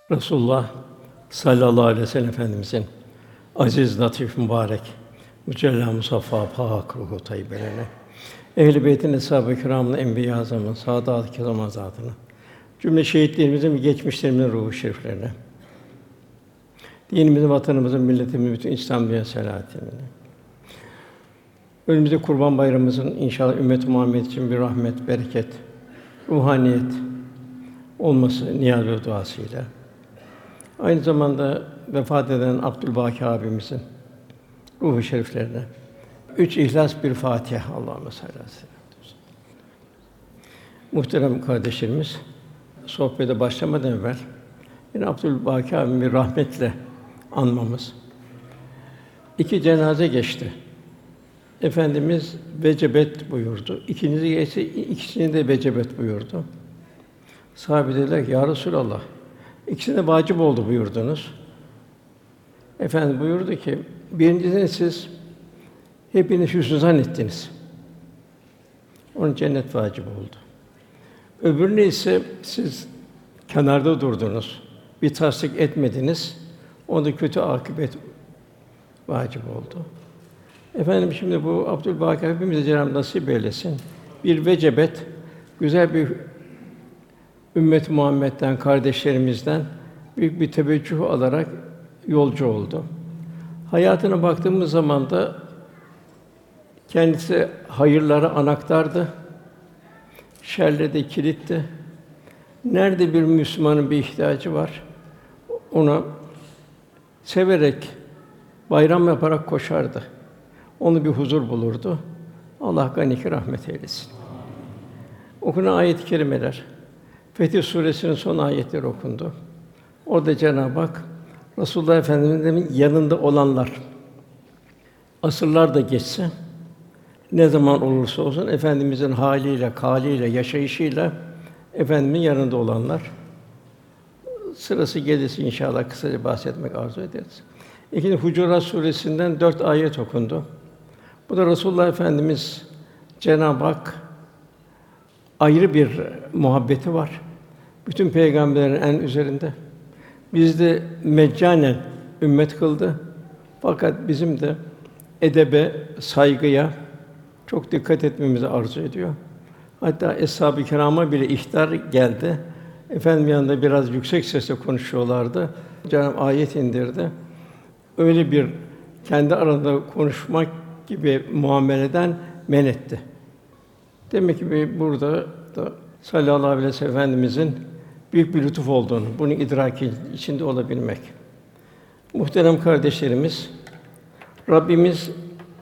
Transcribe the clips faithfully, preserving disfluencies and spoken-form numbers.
Resulullah sallallahu aleyhi ve sellem Efendimizin aziz, latif, mübarek, mücella, musaffa, pak ruhu tayyibelerine, ehl-i beytin, eshab-ı kirâmın, enbiya-i azamın, saadat-ı kiram azadına, cümle şehitlerimizin ve geçmişlerimizin ruhu şeriflerine, dinimizin, vatanımızın, milletimizin, bütün İslam dünya selahatine. Önümüzde Kurban Bayramımızın inşallah ümmet-i Muhammed için bir rahmet, bereket, ruhaniyet olması niyaz ve duasıyla. Aynı zamanda vefat eden Abdülbâkî abimizin ruhu şeriflerine üç ihlas bir Fatiha. Allahümme salli aleyhi ve sellem. Muhterem kardeşlerimiz, sohbete başlamadan evvel yine Abdülbâkî abimi bir rahmetle anmamız. İki cenaze geçti. Efendimiz vecebet buyurdu. İkincisi geçti, ikisini de vecebet buyurdu. Sahabe dediler ki, Ya Resulallah, ikisine de vacip oldu buyurdunuz. Efendimiz buyurdu ki, birincisini siz hepiniz hüsnü zannettiniz. Onun cennet vacip oldu. Öbürünü ise siz kenarda durdunuz, bir tasdik etmediniz. Onda kötü akıbet vacip oldu. Efendim şimdi bu Abdülbâkî hepimize Cenab-ı nasip eylesin. Bir vecebet, güzel bir ümmet-i Muhammed'den, kardeşlerimizden büyük bir teveccüh alarak yolcu oldu. Hayatına baktığımız zaman da kendisi hayırlara anahtardı, şerlere de kilitti. Nerede bir Müslümanın bir ihtiyacı var, ona severek, bayram yaparak koşardı. Onu bir huzur bulurdu. Allah gani rahmet eylesin. Okunan ayet-i kerimeler, Fetih Sûresinin son ayetleri okundu. Orada Cenab-ı Hak Resulullah Efendimiz'in yanında olanlar, asırlar da geçse, ne zaman olursa olsun Efendimiz'in hâliyle, kâliyle, yaşayışıyla Efendimiz'in yanında olanlar. Sırası gelirse inşallah kısaca bahsetmek arzu ederiz. İkinci Hucurat Sûresi'nden dört ayet okundu. Bu da Resulullah Efendimiz Cenab-ı Hak ayrı bir muhabbeti var. Bütün peygamberlerin en üzerinde. Bizde meccanen ümmet kıldı. Fakat bizim de edebe, saygıya çok dikkat etmemizi arzu ediyor. Hatta eshab-ı kirâma bile ihtar geldi. Efendim yanında biraz yüksek sesle konuşuyorlardı. Cenab-ı ayet indirdi. Öyle bir kendi arasında konuşmak gibi muameleden men etti. Demek ki burada da sallallahu aleyhi ve sellem Efendimizin büyük bir lütuf olduğunu, bunun idraki içinde olabilmek. Muhterem kardeşlerimiz, Rabbimiz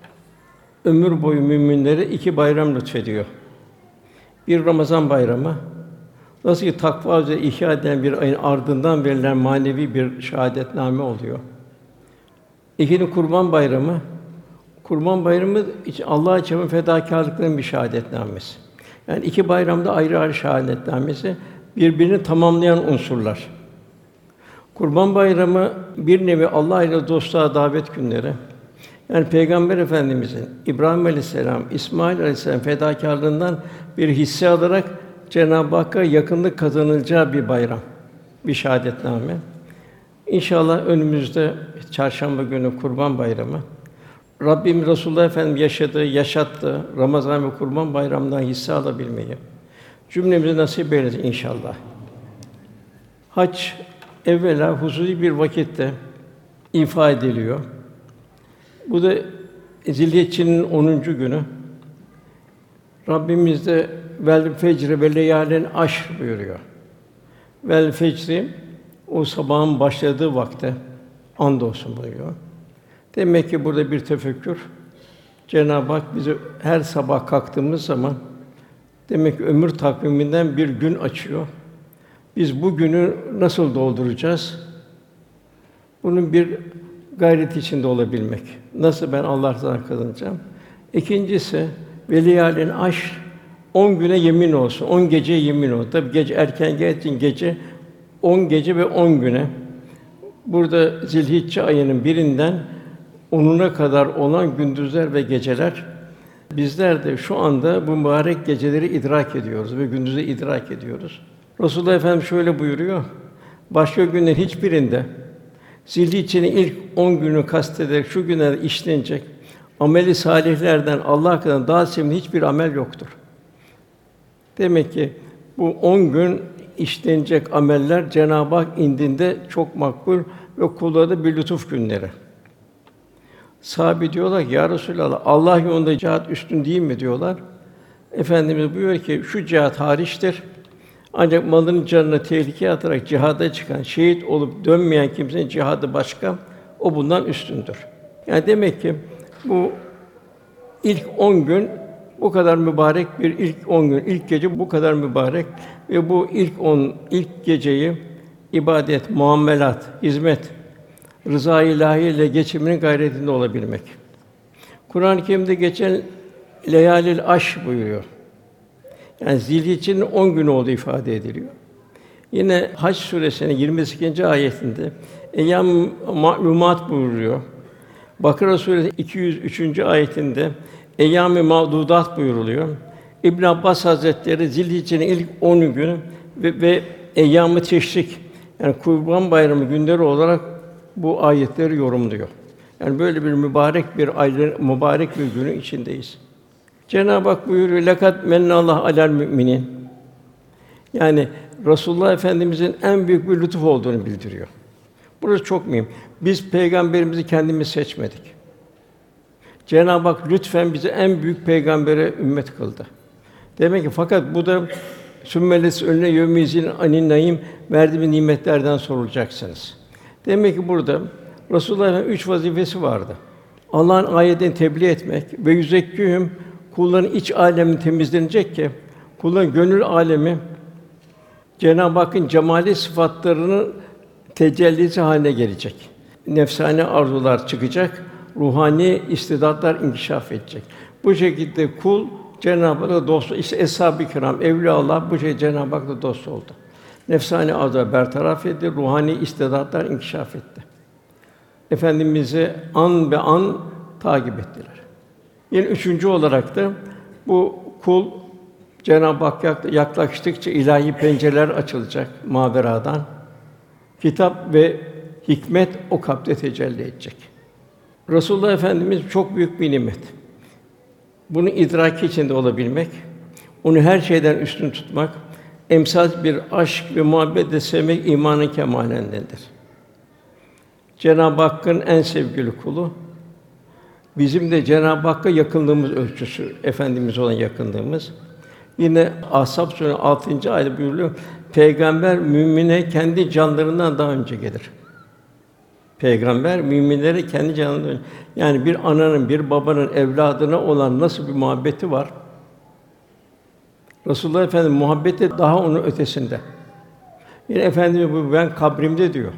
ömür boyu müminlere iki bayram lütfediyor. Bir Ramazan bayramı, nasıl ki takva üzere ihya edilen bir ayın ardından verilen manevi bir şahadetname oluyor. İkinci Kurban Bayramı, Kurban Bayramı için Allah'a için fedakârlıkların bir şahadetnamesi. Yani iki bayramda ayrı ayrı şahadetnamesi, birbirini tamamlayan unsurlar. Kurban Bayramı bir nevi Allah ile dostluğa davet günleri. Yani Peygamber Efendimizin İbrahim Aleyhisselam, İsmail Aleyhisselam fedakârlığından bir hisse alarak Cenab-ı Hakk'a yakınlık kazanılacağı bir bayram, bir şahadetname. İnşallah önümüzde çarşamba günü Kurban Bayramı. Rabbim Resulullah Efendimiz yaşadığı, yaşattığı Ramazan ve Kurban Bayramı'ndan hisse alabilmeyi cümlemize nasip eylesin inşallah. Hac evvela hususi bir vakitte ifa ediliyor. Bu da Zilhicce'nin onuncu günü. Rabbimiz de vel fecri ve leyalin aşr buyuruyor. Vel fecri o sabahın başladığı vakte andolsun buyuruyor. Demek ki burada bir tefekkür. Cenab-ı Hak bize her sabah kalktığımız zaman demek ki ömür takviminden bir gün açıyor. Biz bu günü nasıl dolduracağız? Bunun bir gayret içinde olabilmek. Nasıl ben Allah'tan kazanacağım? İkincisi veliyalin aşr on güne yemin olsun. on gece yemin olsun. Tabii gece erken geldiğin gece on gece ve on güne. Burada Zilhicce ayının birinden onuna kadar olan gündüzler ve geceler. Bizler de şu anda bu mübarek geceleri idrak ediyoruz ve gündüzü idrak ediyoruz. Resulullah Efendimiz şöyle buyuruyor: Başka günlerin hiçbirinde Zilhicce'nin ilk on günü kastederek şu günlerde işlenecek ameli salihlerden Allah hakkında daha sevimli hiçbir amel yoktur. Demek ki bu on gün işlenecek ameller Cenab-ı Hak indinde çok makbul ve kullara da bir lütuf günleri. Sahabe diyorlar ki, ya Resulallah, Allah yolunda cihat üstün değil mi diyorlar. Efendimiz buyuruyor ki, şu cihat hariçtir. Ancak malının canını tehlikeye atarak cihada çıkan, şehit olup dönmeyen kimsenin cihadı başka, o bundan üstündür. Yani demek ki bu ilk on gün bu kadar mübarek bir ilk on gün, ilk gece bu kadar mübarek ve bu ilk on ilk geceyi ibadet, muamelat, hizmet, rıza-i ilahi ile geçiminin gayretinde olabilmek. Kur'an-ı Kerim'de geçen leyalil aş buyuruyor. Yani Zilhicce'nin on günü olduğu ifade ediliyor. Yine Hac suresinin yirmi sekizinci ayetinde eyyâm ma'lumat buyuruyor. Bakara suresi iki yüz üçüncü ayetinde eyyâm-i ma'dudat buyuruluyor. İbn Abbas Hazretleri Zilhicce'nin ilk on günü ve, ve eyyâm-ı teşrik, yani Kurban Bayramı günleri olarak bu ayetleri yorumluyor. Yani böyle bir mübarek bir ayın mübarek bir günün içindeyiz. Cenab-ı Hak buyuruyor: "Lekad mennallahu alel müminin." Yani Resulullah Efendimizin en büyük bir lütuf olduğunu bildiriyor. Burası çok mühim. Biz peygamberimizi kendimiz seçmedik. Cenab-ı Hak lütfen bizi en büyük peygambere ümmet kıldı. Demek ki fakat bu da sümmeles önüne yevmizin anin naim verdiği nimetlerden sorulacaksınız. Demek ki burada Resulullah'ın üç vazifesi vardı. Allah'ın ayetlerini tebliğ etmek ve yüzekkihüm, kulların iç âlemi temizlenecek ki kulların gönül âlemi Cenab-ı Hakk'ın cemali sıfatlarının tecellisi haline gelecek. Nefsani arzular çıkacak, ruhani istidatlar inkişaf edecek. Bu şekilde kul Cenab-ı Hak'la dost, işte eshab-ı kiram, evliyaullah bu şey Cenab-ı Hak'la dost oldu. Nefsani arzular bertaraf edildi, ruhani istidatlar inkişaf etti. Efendimiz'i an be an takip ettiler. Yine üçüncü olarak da bu kul Cenab-ı Hak yaklaştıkça ilahi pencereler açılacak maveradan. Kitap ve hikmet o kalpte tecelli edecek. Resulullah Efendimiz çok büyük bir nimet. Bunu idraki içinde olabilmek, onu her şeyden üstün tutmak, emsal bir aşk ve muhabbetle sevmek imanın kemalindendir. Cenab-ı Hakk'ın en sevgili kulu, bizim de Cenab-ı Hakk'a yakınlığımız ölçüsü, Efendimiz olan yakınlığımız. Yine Ahzab Sûresinin altıncı ayette buyuruluyor: Peygamber mümine kendi canlarından daha önce gelir. Peygamber müminlere kendi canından önce. Yani bir ananın, bir babanın evladına olan nasıl bir muhabbeti var? Resulullah Efendimiz muhabbeti daha onun ötesinde. Yine Efendimiz bu ben kabrimde diyor.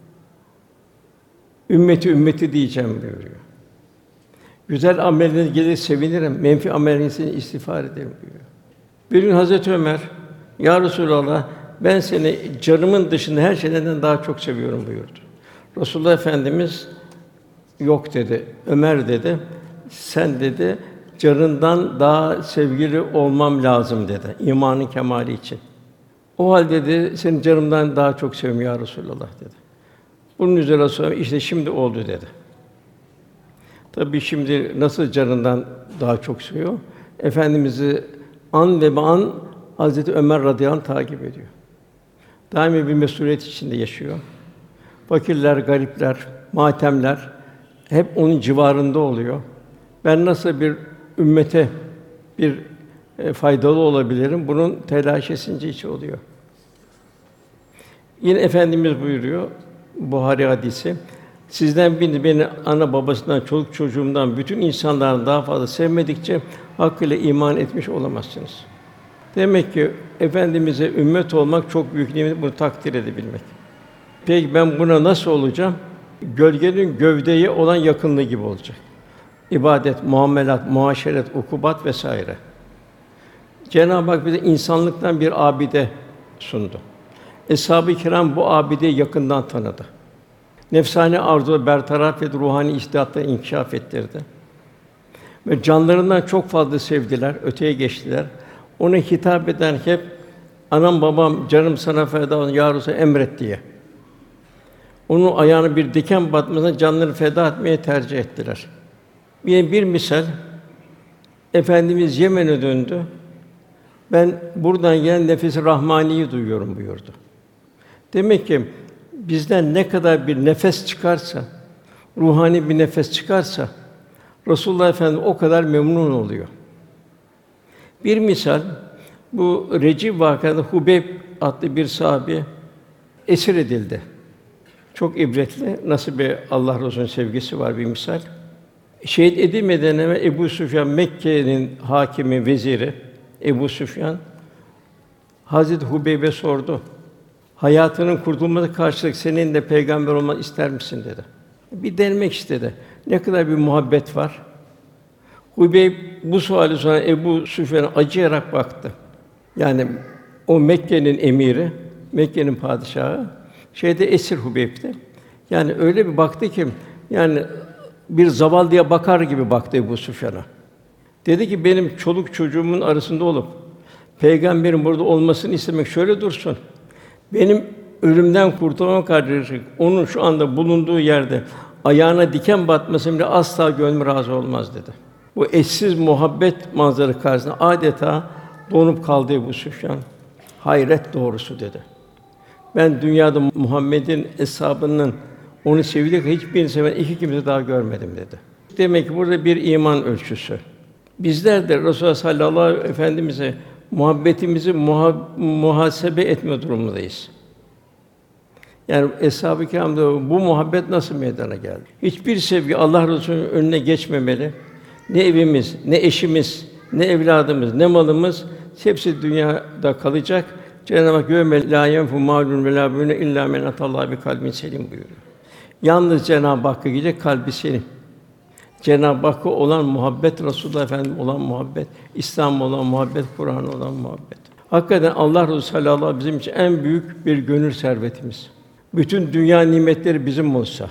Ümmeti ümmeti diyeceğim buyuruyor. Güzel amelleriniz gelir sevinirim, menfi amellerinizden istiğfar ederim buyuruyor. Bir gün Hazreti Ömer, ya Resulallah, ben seni canımın dışında her şeyden daha çok seviyorum buyurdu. Resulullah Efendimiz yok dedi. Ömer dedi. Sen dedi canından daha sevgili olmam lazım dedi. İmanın kemali için. O halde dedi seni canımdan daha çok seviyorum ya Resulallah dedi. Bunun üzerine Resulullah işte şimdi oldu dedi. Tabii şimdi nasıl canından daha çok seviyor? Efendimizi an ve an Hazreti Ömer radıyallahu anh takip ediyor. Daimi bir mesuliyet içinde yaşıyor. Fakirler, garipler, matemler hep onun civarında oluyor. Ben nasıl bir ümmete bir e, faydalı olabilirim? Bunun telaşesince içi oluyor. Yine Efendimiz buyuruyor Buhari hadisi. Sizden biri beni ana babasından, çoluk çocuğumdan, bütün insanlardan daha fazla sevmedikçe hakkıyla iman etmiş olamazsınız. Demek ki Efendimize ümmet olmak çok büyük nimet, bunu takdir edebilmek. Peki ben buna nasıl olacağım? Gölgenin gövdeye olan yakınlığı gibi olacak. İbadet, muamelat, muaşeret, ukubat vesaire. Cenab-ı Hak bize insanlıktan bir abide sundu. Eshab-ı kiram bu abideyi yakından tanıdı. Nefsani arzuları bertaraf et, ruhani istidatları inkişaf ettirdi. Ve canlarından çok fazla sevdiler, öteye geçtiler. Ona hitap eden hep anam babam canım sana feda olsun ya Resulallah emret diye Onun ayağına bir diken batmasına canlarını feda etmeye tercih ettiler. Yine bir misal, Efendimiz Yemen'e döndü. Ben buradan gelen nefes-i rahmaniyi duyuyorum buyurdu. Demek ki bizden ne kadar bir nefes çıkarsa, ruhani bir nefes çıkarsa Resulullah Efendimiz o kadar memnun oluyor. Bir misal, bu Recif vakasında Hubeyb adlı bir sahabi esir edildi. Çok ibretli, nasıl bir Allah Resulü'nün sevgisi var bir misal. Şehit edilmeden evvel Ebu Süfyan, Mekke'nin hakimi, veziri Ebu Süfyan, Hazreti Hubeyb'e sordu. Hayatının kurtulması karşılık senin de peygamber olmak ister misin dedi. Bir denemek istedi. Ne kadar bir muhabbet var. Hubeyb bu suali sonra Ebu Süfyan'a acıyarak baktı. Yani o Mekke'nin emiri, Mekke'nin padişahı, şeyde esir Hubeyb'de. Yani öyle bir baktı ki, yani bir zavallıya bakar gibi baktı Ebu Süfyan'a. Dedi ki benim çoluk çocuğumun arasında olup peygamberin burada olmasını istemek şöyle dursun. Benim ölümden kurtulmam kardeşim, onun şu anda bulunduğu yerde ayağına diken batmasın bile asla gönlüm razı olmaz dedi. Bu eşsiz muhabbet manzarası karşısında adeta donup kaldı Ebu Süfyan. Hayret doğrusu dedi. Ben dünyada Muhammed'in eshabının onu sevdiği hiçbirini seven iki kimse daha görmedim dedi. Demek ki burada bir iman ölçüsü. Bizler de Resulullah sallallahu aleyhi ve sellem Efendimize muhabbetimizi muha- muhasebe etme durumundayız. Yani Eshab-ı Kiram'da bu muhabbet nasıl meydana geldi? Hiçbir sevgi Allah Resulü'nün önüne geçmemeli. Ne evimiz, ne eşimiz, ne evladımız, ne malımız hepsi dünyada kalacak. Cenab-ı Hak "Yevme lâ yenfu mâlun ve lâ benûn illâ men atallâhe bi kalbin selîm" buyuruyor. Yalnız Cenab-ı Hakk'a gidecek kalbi selim. Cenab-ı Hakk'a olan muhabbet, Resulullah Efendimiz olan muhabbet, İslam olan muhabbet, Kur'an olan muhabbet. Hakikaten Allah Resulü sallallahu aleyhi ve sellem bizim için en büyük bir gönül servetimiz. Bütün dünya nimetleri bizim olsa,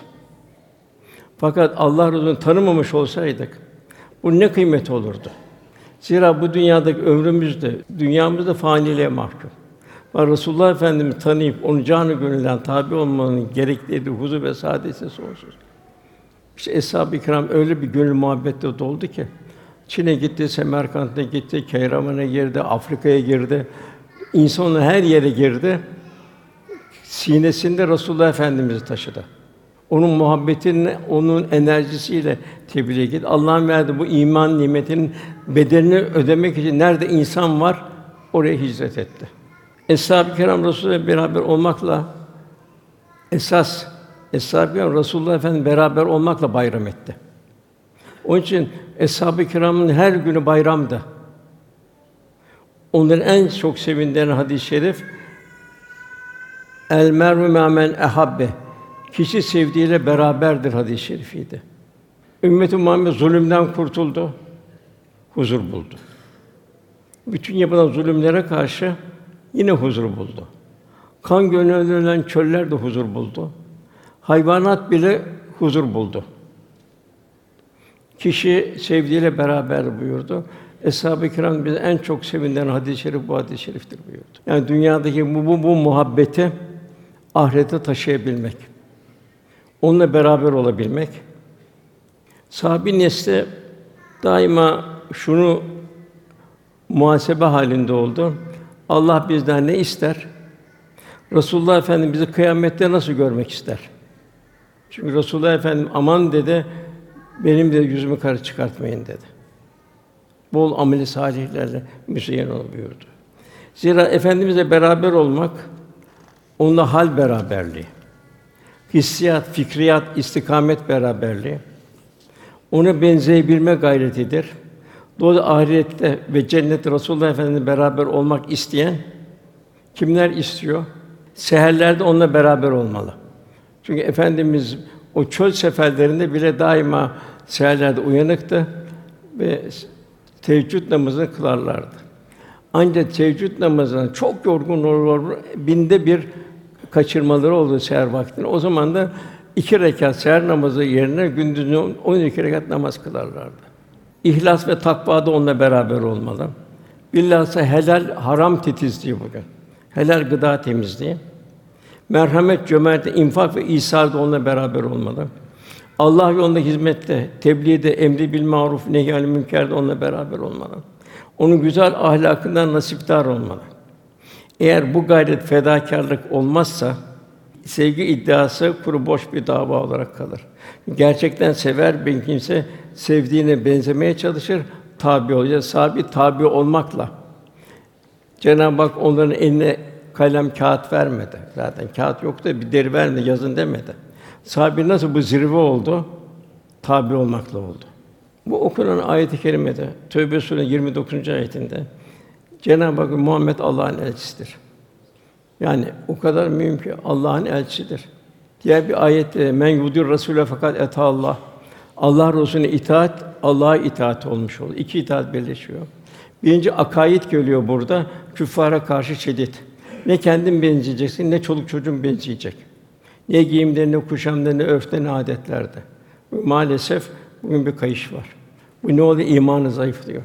fakat Allah Resulü'nü tanımamış olsaydık, bu ne kıymet olurdu? Zira bu dünyadaki ömrümüz de, dünyamız da faniliğe mahkum. Ve Resulullah Efendimizi tanıyıp onu canı gönülden tabi olmanın gerektiği huzur ve saadeti sonsuz. İşte Eshab-ı Kiram öyle bir gönül muhabbette doldu ki Çin'e gitti, Semerkant'a gitti, Keyraman'a girdi, Afrika'ya girdi. İnsanın her yere girdi. Sinesinde Resulullah Efendimizi taşıdı. Onun muhabbetini, onun enerjisiyle tebliğ etti. Allah'ın verdiği bu iman nimetinin bedelini ödemek için nerede insan var, oraya hicret etti. Eshab-ı Kiram Resulü'yle beraber olmakla esas Eshab-ı Kiram Resulullah Efendimiz beraber olmakla bayram etti. Onun için Eshab-ı Kiram'ın her günü bayramdı. Onların en çok sevindiren hadis-i şerif El mer'u me'a men ehabbe. Kişi sevdiğiyle beraberdir hadis-i şerifiydi. Ümmet-i Muhammed zulümden kurtuldu, huzur buldu. Bütün yapılan zulümlere karşı yine huzur buldu. Kan gönüllerinden çöller de huzur buldu. Hayvanat bile huzur buldu. Kişi sevdiğiyle beraber buyurdu. Eshab-ı Kiram bize en çok sevindiren hadis-i şerif bu hadis-i şeriftir buyurdu. Yani dünyadaki bu, bu, bu muhabbeti ahirete taşıyabilmek, onunla beraber olabilmek. Sahabe-i nesli daima şunu muhasebe halinde oldu. Allah bizden ne ister? Resulullah Efendimiz bizi kıyamette nasıl görmek ister? Çünkü Resulullah Efendimiz aman dedi, benim de yüzümü kara çıkartmayın dedi. Bol ameli salihlerle müzeyyen ol buyurdu. Zira Efendimizle beraber olmak, onunla hal beraberliği, hissiyat, fikriyat, istikamet beraberliği, ona benzeyebilme gayretidir. Dolayısıyla ahirette ve cennette Resulullah Efendimizle beraber olmak isteyen kimler istiyor? Seherlerde onunla beraber olmalı. Çünkü Efendimiz o çöl seferlerinde bile daima seherlerde uyanıktı ve teheccüd namazını kılarlardı. Ancak teheccüd namazından çok yorgun olur, binde bir kaçırmaları oldu seher vaktinde. O zaman da iki rekat seher namazı yerine gündüzün on iki rekat namaz kılarlardı. İhlas ve takva da onunla beraber olmalı. Bilhassa helal haram titizliği bugün. Helal gıda temizliği. Merhamet, cömertlik, infak ve ihsar da onunla beraber olmalı. Allah yolunda hizmette, tebliğde, emri bil maruf, nehy anil münkerde onunla beraber olmalı. Onun güzel ahlakından nasipdar olmalı. Eğer bu gayret fedakârlık olmazsa sevgi iddiası kuru boş bir dava olarak kalır. Gerçekten sever bir kimse sevdiğine benzemeye çalışır, tabi olacak. Sabit tabi olmakla Cenab-ı Hak onların eline kalem, kağıt vermedi. Zaten kağıt yoktu, bir deri vermedi, yazın demedi. Sahabe nasıl bu zirve oldu? Tabi olmakla oldu. Bu okunan ayet-i kerimede Tevbe Sûresi yirmi dokuzuncu ayetinde Cenab-ı Hak Muhammed Allah'ın elçisidir. Yani o kadar mühim ki Allah'ın elçisidir. Diğer bir ayette men yudir Rasûle fakat eta Allah. Allah Resulüne itaat Allah'a itaat olmuş oldu. İki itaat birleşiyor. Birinci akaid geliyor burada. Küffara karşı şiddet. Ne kendin benzeyeceksin, ne çoluk çocuğun benzeyecek. Ne giyimde, ne kuşamda, ne örfte, ne adetlerde. Maalesef bugün bir kayış var. Bu ne oluyor? İmanı zayıflıyor.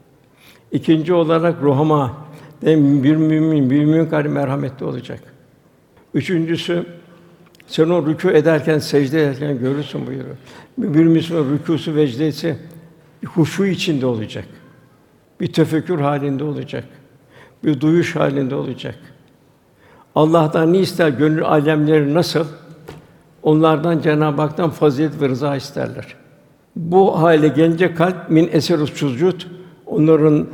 İkinci olarak ruhama, bir mümin, bir mümin karşı merhametli olacak. Üçüncüsü, sen o rükû ederken, secde ederken görürsün buyuruyor. Bir Müslüman rükûsu, vecdesi bir huşu içinde olacak. Bir tefekkür halinde olacak. Bir duyuş halinde olacak. Allah'tan ne ister? Gönül âlemleri nasıl? Onlardan Cenab-ı Hak'tan fazilet ve rıza isterler. Bu hale gelince kalp min eserus sucud, onların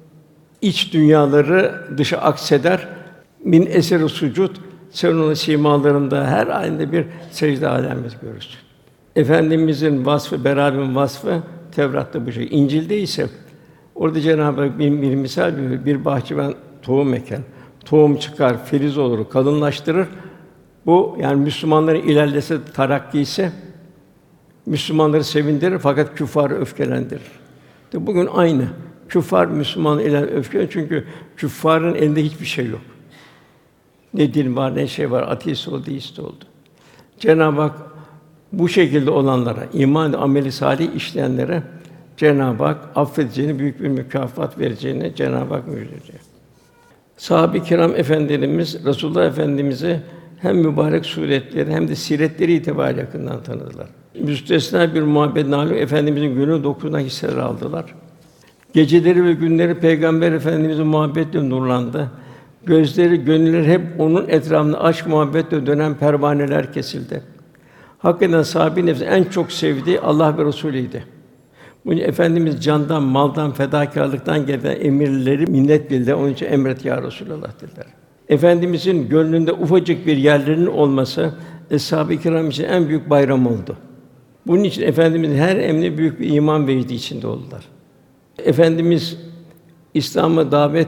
iç dünyaları dışa akseder. Min eserus sucud, sen onun simalarında her halinde bir secde alameti görürsün. Efendimizin vasfı, beraber vasfı Tevrat'ta bu şey. İncil'de ise orada Cenab-ı Hak bir, bir misal veriyor. Bir bahçıvan tohum eker. Tohum çıkar, filiz olur, kalınlaştırır. Bu yani Müslümanların ilerlese terakki ise Müslümanları sevindirir fakat küffarı öfkelendirir. İşte bugün aynı. Küffar Müslüman ile öfkeleniyor çünkü küffarın elinde hiçbir şey yok. Ne din var, ne şey var, ateist oldu, deist oldu. Cenab-ı Hak bu şekilde olanlara, iman ameli salih işleyenlere Cenab-ı Hak affedeceğini, büyük bir mükafat vereceğini Cenab-ı Hak müjdeliyor. Sahabe-i kiram efendilerimiz Resulullah Efendimizi hem mübarek suretleri hem de siretleri itibariyle yakından tanıdılar. Müstesna bir muhabbet nalu Efendimizin gönül dokusundan hisseler aldılar. Geceleri ve günleri Peygamber Efendimizin muhabbetle nurlandı. Gözleri, gönülleri hep onun etrafında aşk muhabbetle dönen pervaneler kesildi. Hakikaten sahabe-i nefsin en çok sevdiği Allah ve Resulü'ydü. Bunun Efendimiz candan, maldan, fedakârlıktan gelen emirleri minnet bildi. Onun için emret ya Resulallah dediler. Efendimizin gönlünde ufacık bir yerlerinin olması eshab-ı kiram için en büyük bayram oldu. Bunun için Efendimizin her emri büyük bir iman vecdi içinde oldular. Efendimiz İslam'a davet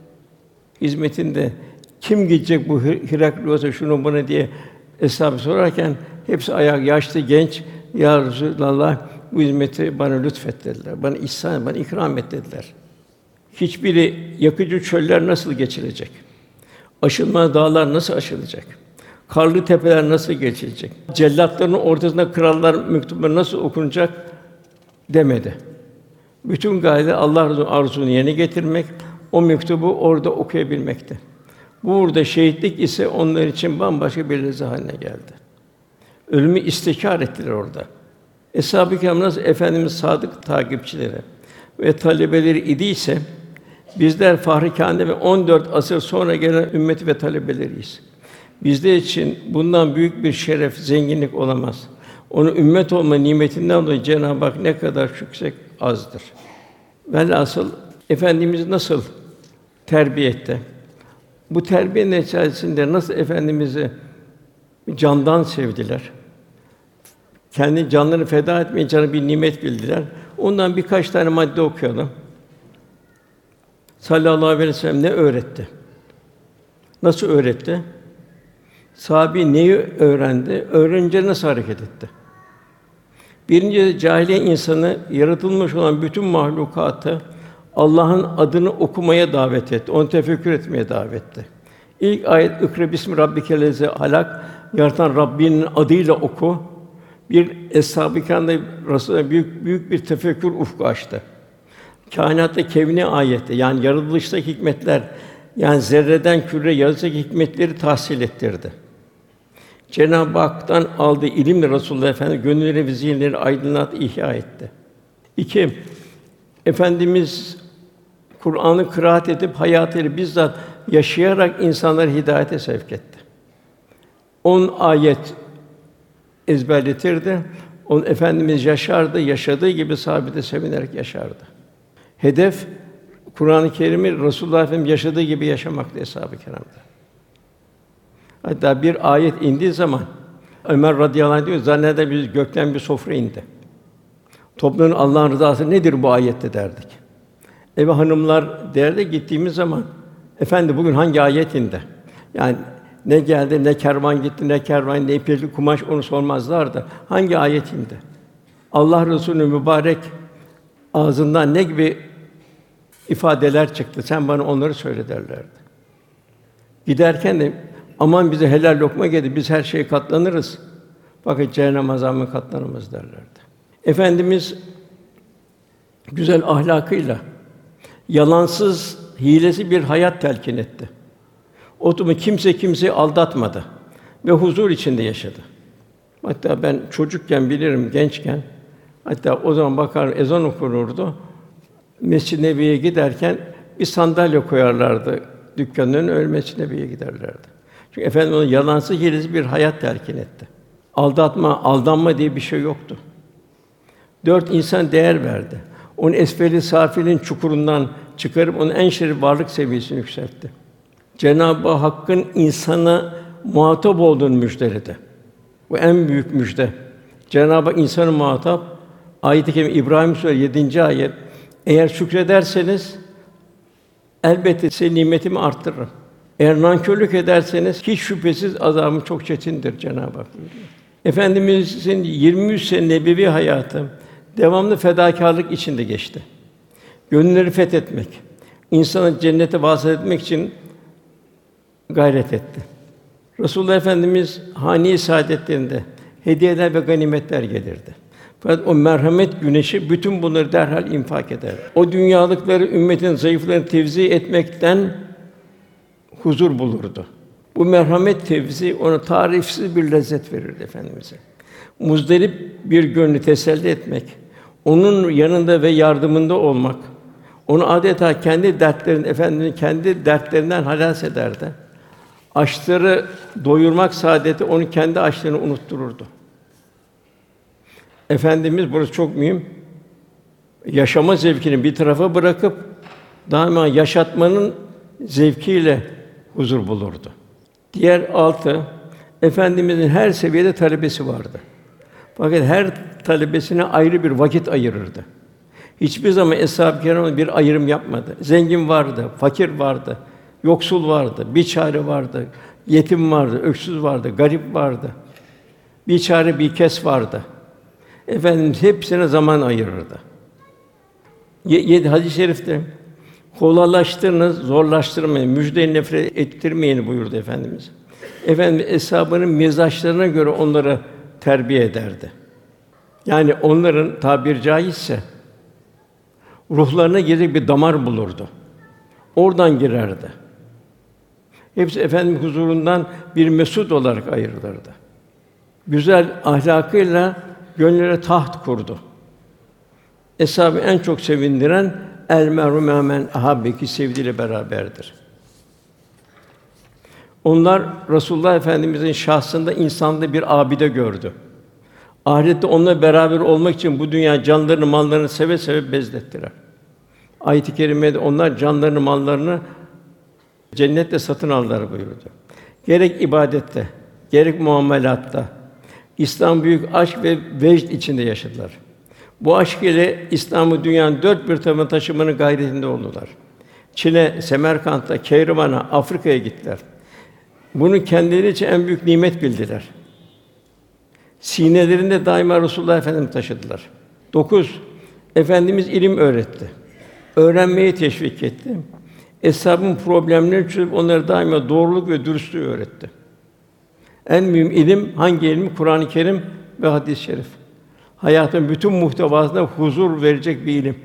hizmetinde kim gidecek bu Hiraklos'a şunu buna diye eshab-ı sorarken hepsi ayağa yaşlı genç ya Resulallah bu hizmeti bana lütfet dediler. Bana ihsan, bana ikram et dediler. Hiçbiri yakıcı çöller nasıl geçilecek? Aşılmaz dağlar nasıl aşılacak? Karlı tepeler nasıl geçilecek? Cellatların ortasında krallar mektupları nasıl okunacak demedi. Bütün gaye Allah Resulü'nün arzusunu yerine getirmek, o mektubu orada okuyabilmekti. Burada şehitlik ise onlar için bambaşka bir lezzet haline geldi. Ölümü istikrar ettiler orada. Eshab-ı Kiram nasıl Efendimiz sadık takipçileri ve talebeleri idiyse bizler Fahri Kâinat ve on dört asır sonra gelen ümmeti ve talebeleriyiz. Bizler için bundan büyük bir şeref, zenginlik olamaz. Onun ümmet olma nimetinden dolayı Cenab-ı Hak ne kadar şükretsek azdır. Velhasıl Efendimiz nasıl terbiye etti? Bu terbiye neticesinde nasıl Efendimizi candan sevdiler? Kendi canlarını feda etmeyi canı bir nimet bildiler. Ondan birkaç tane madde okuyalım. Sallallahu aleyhi ve sellem ne öğretti? Nasıl öğretti? Sahabi neyi öğrendi? Öğrenince nasıl hareket etti? Birinci cahiliye insanı yaratılmış olan bütün mahlukatı Allah'ın adını okumaya davet etti. Onu tefekkür etmeye davet etti. İlk ayet "İkra bismi rabbikellezî halak" yaratan Rabbinin adıyla oku. Bir eshab-ı kiramda Resûlullah büyük büyük bir tefekkür ufku açtı. Kainatta kevni ayeti yani yaratılıştaki hikmetler yani zerreden küre yaratılıştaki hikmetleri tahsil ettirdi. Cenab-ı Hak'tan aldığı ilimle Resulullah Efendimiz gönülleri ve zihinleri aydınlat, ihya etti. İki, Efendimiz Kur'an'ı kıraat edip hayatıyla bizzat yaşayarak insanları hidayete sevk etti. On ayet ezberletirdi. On Efendimiz yaşardı, yaşadığı gibi sahabe de sevinerek yaşardı. Hedef Kur'an-ı Kerim'i Resulullah Efendimiz yaşadığı gibi yaşamaktı eshab-ı kiramda. Hatta bir ayet indiği zaman Ömer radıyallahu anh diyor, zanneder biz gökten bir sofra indi. Toplanın Allah'ın rızası nedir bu ayette derdik. Eve hanımlar derdi gittiğimiz zaman efendi bugün hangi ayet indi? Yani ne geldi, ne kervan gitti, ne kervan, ne ipekli kumaş onu sormazlardı. Hangi ayet indi? Allah Resulü'nün mübarek ağzından ne gibi ifadeler çıktı? Sen bana onları söyle derlerdi. Giderken de aman bize helal lokma geldi, biz her şeye katlanırız. Fakat cehennem azabına katlanamaz derlerdi. Efendimiz güzel ahlakıyla yalansız, hilesi bir hayat telkin etti. Otumu kimse kimseyi aldatmadı ve huzur içinde yaşadı. Hatta ben çocukken bilirim, gençken, hatta o zaman bakar ezan okunurdu. Mescid-i Nebevi'ye giderken bir sandalye koyarlardı dükkanın önüne, öyle Mescid-i Nebevi'ye giderlerdi. Çünkü Efendimiz ona yalansız, hilesiz bir hayat telkin etti. Aldatma, aldanma diye bir şey yoktu. Dört insan değer verdi. Onu esfeli safilin çukurundan çıkarıp onun en şerif varlık seviyesine yükseltti. Cenab-ı Hakk'ın insana muhatap olduğunu müjdeledi. Bu en büyük müjde. Cenab-ı Hak insanı muhatap. Ayet-i kerime İbrahim Suresi yedinci ayet. Eğer şükrederseniz elbette size nimetimi arttırırım. Eğer nankörlük ederseniz hiç şüphesiz azabım çok çetindir Cenab-ı Hak buyuruyor. Efendimizin yirmi üç sene nebevi hayatı devamlı fedakârlık içinde geçti. Gönülleri fethetmek, insanı cennete vasıl etmek için gayret etti. Resulullah Efendimiz hâne-i saadetlerinde hediyeler ve ganimetler gelirdi. Fakat o merhamet güneşi bütün bunları derhal infak eder. O dünyalıkları ümmetin zayıflarını tevzi etmekten huzur bulurdu. Bu merhamet tevzi ona tarifsiz bir lezzet verirdi Efendimize. Muzdarip bir gönlü teselli etmek, onun yanında ve yardımında olmak, onu adeta kendi dertlerin Efendimizin kendi dertlerinden halas ederdi. Açları doyurmak saadeti onu kendi açlarını unuttururdu. Efendimiz burası çok mühim. Yaşama zevkini bir tarafa bırakıp daima yaşatmanın zevkiyle huzur bulurdu. Diğer altı, Efendimizin her seviyede talebesi vardı. Fakat her talebesine ayrı bir vakit ayırırdı. Hiçbir zaman eshab-ı kiram bir ayrım yapmadı. Zengin vardı, fakir vardı, yoksul vardı, biçare vardı, yetim vardı, öksüz vardı, garip vardı. Biçare bir kes vardı. Efendimiz hepsine zaman ayırırdı. Yedi hadis-i şerifte kolaylaştırınız, zorlaştırmayın, müjde-i nefret ettirmeyin buyurdu Efendimiz. Efendimiz eshabının mizaçlarına göre onları terbiye ederdi. Yani onların tabir caizse ruhlarına girecek bir damar bulurdu. Oradan girerdi. Hepsi Efendimiz huzurundan bir mesut olarak ayrılırdı. Güzel ahlakıyla gönüllere taht kurdu. Eshab-ı en çok sevindiren el meru men ahabbeki sevdiğiyle beraberdir. Onlar Resulullah Efendimizin şahsında insanda bir abide gördü. Ahirette onunla beraber olmak için bu dünya canlarını, mallarını seve seve bezlettiler. Ayet-i kerimede onlar canlarını, mallarını cennette satın aldılar buyurdu. Gerek ibadette, gerek muamelatta İslam büyük aşk ve vecd içinde yaşadılar. Bu aşk ile İslam'ı dünyanın dört bir tarafına taşımanın gayretinde oldular. Çin'e, Semerkant'a, Keyrivan'a, Afrika'ya gittiler. Bunu kendileri için en büyük nimet bildiler. Sinelerinde daima Resulullah Efendimiz taşıdılar. Dokuz, Efendimiz ilim öğretti. Öğrenmeye teşvik etti. Eshabın problemlerini çözüp onlara daima doğruluk ve dürüstlüğü öğretti. En mühim ilim hangi ilim? Kur'an-ı Kerim ve hadis-i şerif. Hayatın bütün muhtevasına huzur verecek bir ilim.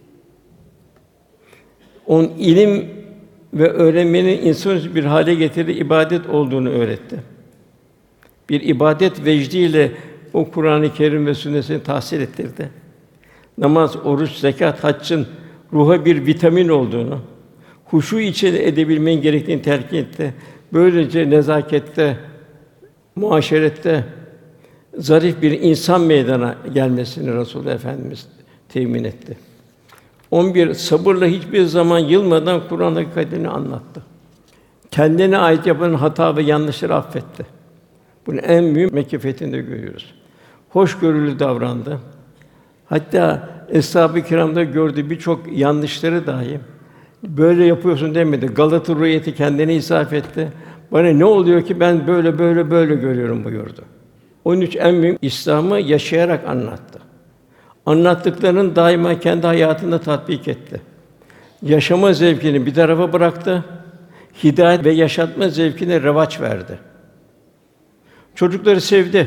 On ilim ve öğrenmenin insanı bir hale getirdiği ibadet olduğunu öğretti. bir ibadet vecdiyle o Kur'an-ı Kerim ve sünnetini tahsil ettirdi. Namaz, oruç, zekat, haccın ruha bir vitamin olduğunu, huşu içinde edebilmenin gerektiğini telkin etti. Böylece nezakette, muaşerette zarif bir insan meydana gelmesini Resulullah Efendimiz temin etti. on bir sabırla hiçbir zaman yılmadan Kur'an hakikatini anlattı. Kendine ait yapılan hata ve yanlışları affetti. Bunu en büyük Mekke de görüyoruz. Hoşgörülü davrandı. Hatta Eshab-ı Kiram'da gördüğü birçok yanlışları dahi böyle yapıyorsun demedi. Galata ruhiyeti kendine isaf etti. Bana ne oluyor ki ben böyle böyle böyle görüyorum buyurdu. Onun için en büyük İslam'ı yaşayarak anlattı. Anlattıklarının daima kendi hayatında tatbik etti. Yaşama zevkini bir tarafa bıraktı. Hidayet ve yaşatma zevkine revaç verdi. Çocukları sevdi.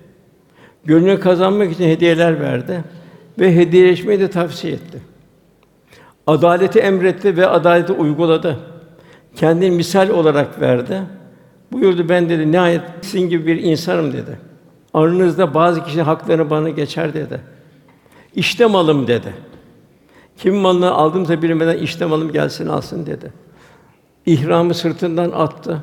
Gönlünü kazanmak için hediyeler verdi ve hediyeleşmeyi de tavsiye etti. Adaleti emretti ve adaleti uyguladı. Kendini misal olarak verdi. Buyurdu, ben dedi nihayet sizin gibi bir insanım dedi. Aranızda bazı kişinin haklarını bana geçer dedi. İşte malım dedi. Kim malını aldımsa bilmeden işte malım gelsin alsın dedi. İhramı sırtından attı.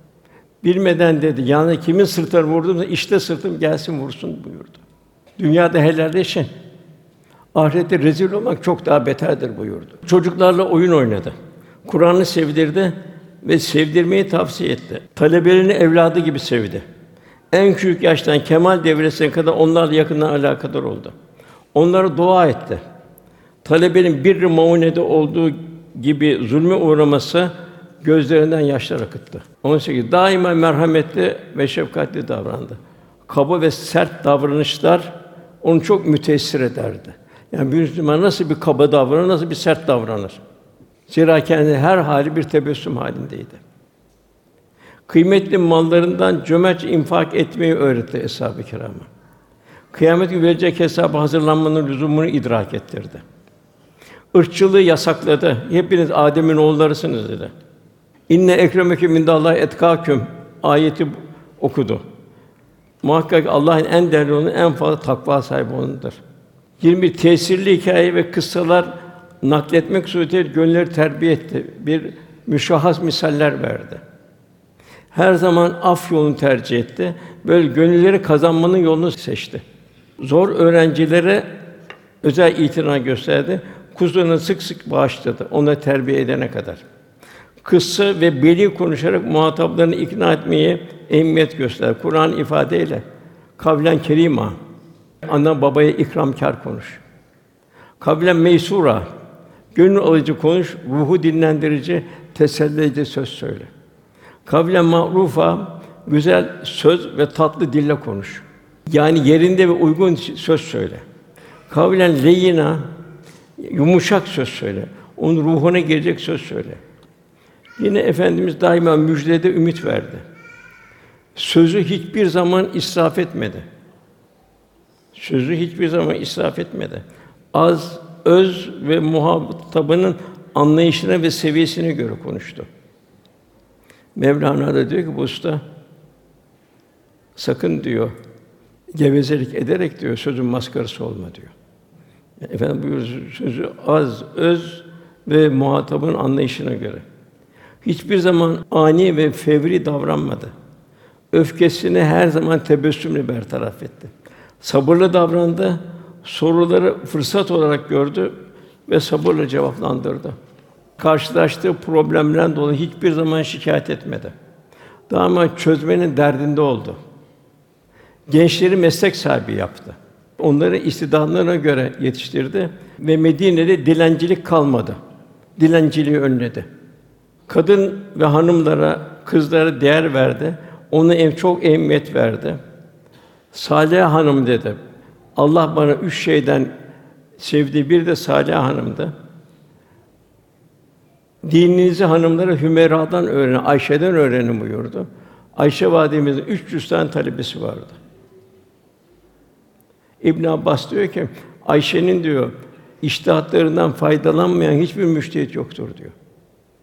Bilmeden dedi, yani kimin sırtına vurdumsa işte sırtım gelsin vursun buyurdu. Dünyada helalleşin. Ahirette rezil olmak çok daha beterdir buyurdu. Çocuklarla oyun oynadı. Kur'an'ı sevdirdi ve sevdirmeyi tavsiye etti. Talebelerini evladı gibi sevdi. En küçük yaştan kemal devresine kadar onlarla yakından alakadar oldu. Onlara dua etti. Talebenin bir maunede olduğu gibi zulme uğraması gözlerinden yaşlar akıttı. on sekiz daima merhametli ve şefkatli davrandı. Kaba ve sert davranışlar onu çok müteessir ederdi. Yani bir Müslüman nasıl bir kaba davranır, nasıl bir sert davranır? Zira kendi her hali bir tebessüm halindeydi. Kıymetli mallarından cömertçe infak etmeyi öğretti Eshab-ı Kirâm'a. Kıyamet günü verecek hesaba hazırlanmanın lüzumunu idrak ettirdi. Irkçılığı yasakladı. Hepiniz Adem'in oğullarısınız dedi. İnne ekremeküm indallahi etkâküm ayeti okudu. Muhakkak Allah'ın en değerli olanı, en fazla takva sahibi olanıdır. yirmi bir tesirli hikâye ve kıssalar nakletmek suretiyle gönülleri terbiye etti. Bir müşahhas misaller verdi. Her zaman af yolunu tercih etti. Böyle gönülleri kazanmanın yolunu seçti. Zor öğrencilere özel itina gösterdi. Kuzularını sık sık bağışladı, ona terbiye edene kadar. Kıssa ve beli konuşarak muhataplarını ikna etmeye ehemmiyet gösterdi. Kur'an ifadeyle kavlen kerîmâ, ana babaya ikramkâr konuş. Kavlen meysûrâ, gönül alıcı konuş, ruhu dinlendirici, teselli edici söz söyle. Kavlen ma'rûfâ, güzel söz ve tatlı dille konuş. Yani yerinde ve uygun söz söyle. Kavlen leyyinâ, yumuşak söz söyle. Onun ruhuna gelecek söz söyle. Yine Efendimiz daima müjdede ümit verdi. Sözü hiçbir zaman israf etmedi. Sözü hiçbir zaman israf etmedi. Az, öz ve muhatabının anlayışına ve seviyesine göre konuştu. Mevlana da diyor ki bu usta, sakın diyor, gevezelik ederek diyor, sözün maskarası olma diyor. Yani Efendim buyuruyor, sözü az, öz ve muhatabın anlayışına göre. Hiçbir zaman ani ve fevri davranmadı. Öfkesini her zaman tebessümle bertaraf etti. Sabırlı davrandı, soruları fırsat olarak gördü ve sabırla cevaplandırdı. Karşılaştığı problemlerden dolayı hiçbir zaman şikâyet etmedi. Daima çözmenin derdinde oldu. Gençleri meslek sahibi yaptı. Onları istidadlarına göre yetiştirdi ve Medine'de dilencilik kalmadı. Dilenciliği önledi. Kadın ve hanımlara, kızlara değer verdi. Ona en çok ehemmiyet verdi. Salih hanım dedi. Allah bana üç şeyden sevdiği bir de Salih hanımdı. Dininizi hanımlara Hümeyra'dan öğrenin, Ayşe'den öğrenin buyurdu. Ayşe validemizin üç yüz tane talebesi vardı. İbn Abbas diyor ki Ayşe'nin diyor içtihatlarından faydalanmayan hiçbir müştehit yoktur diyor.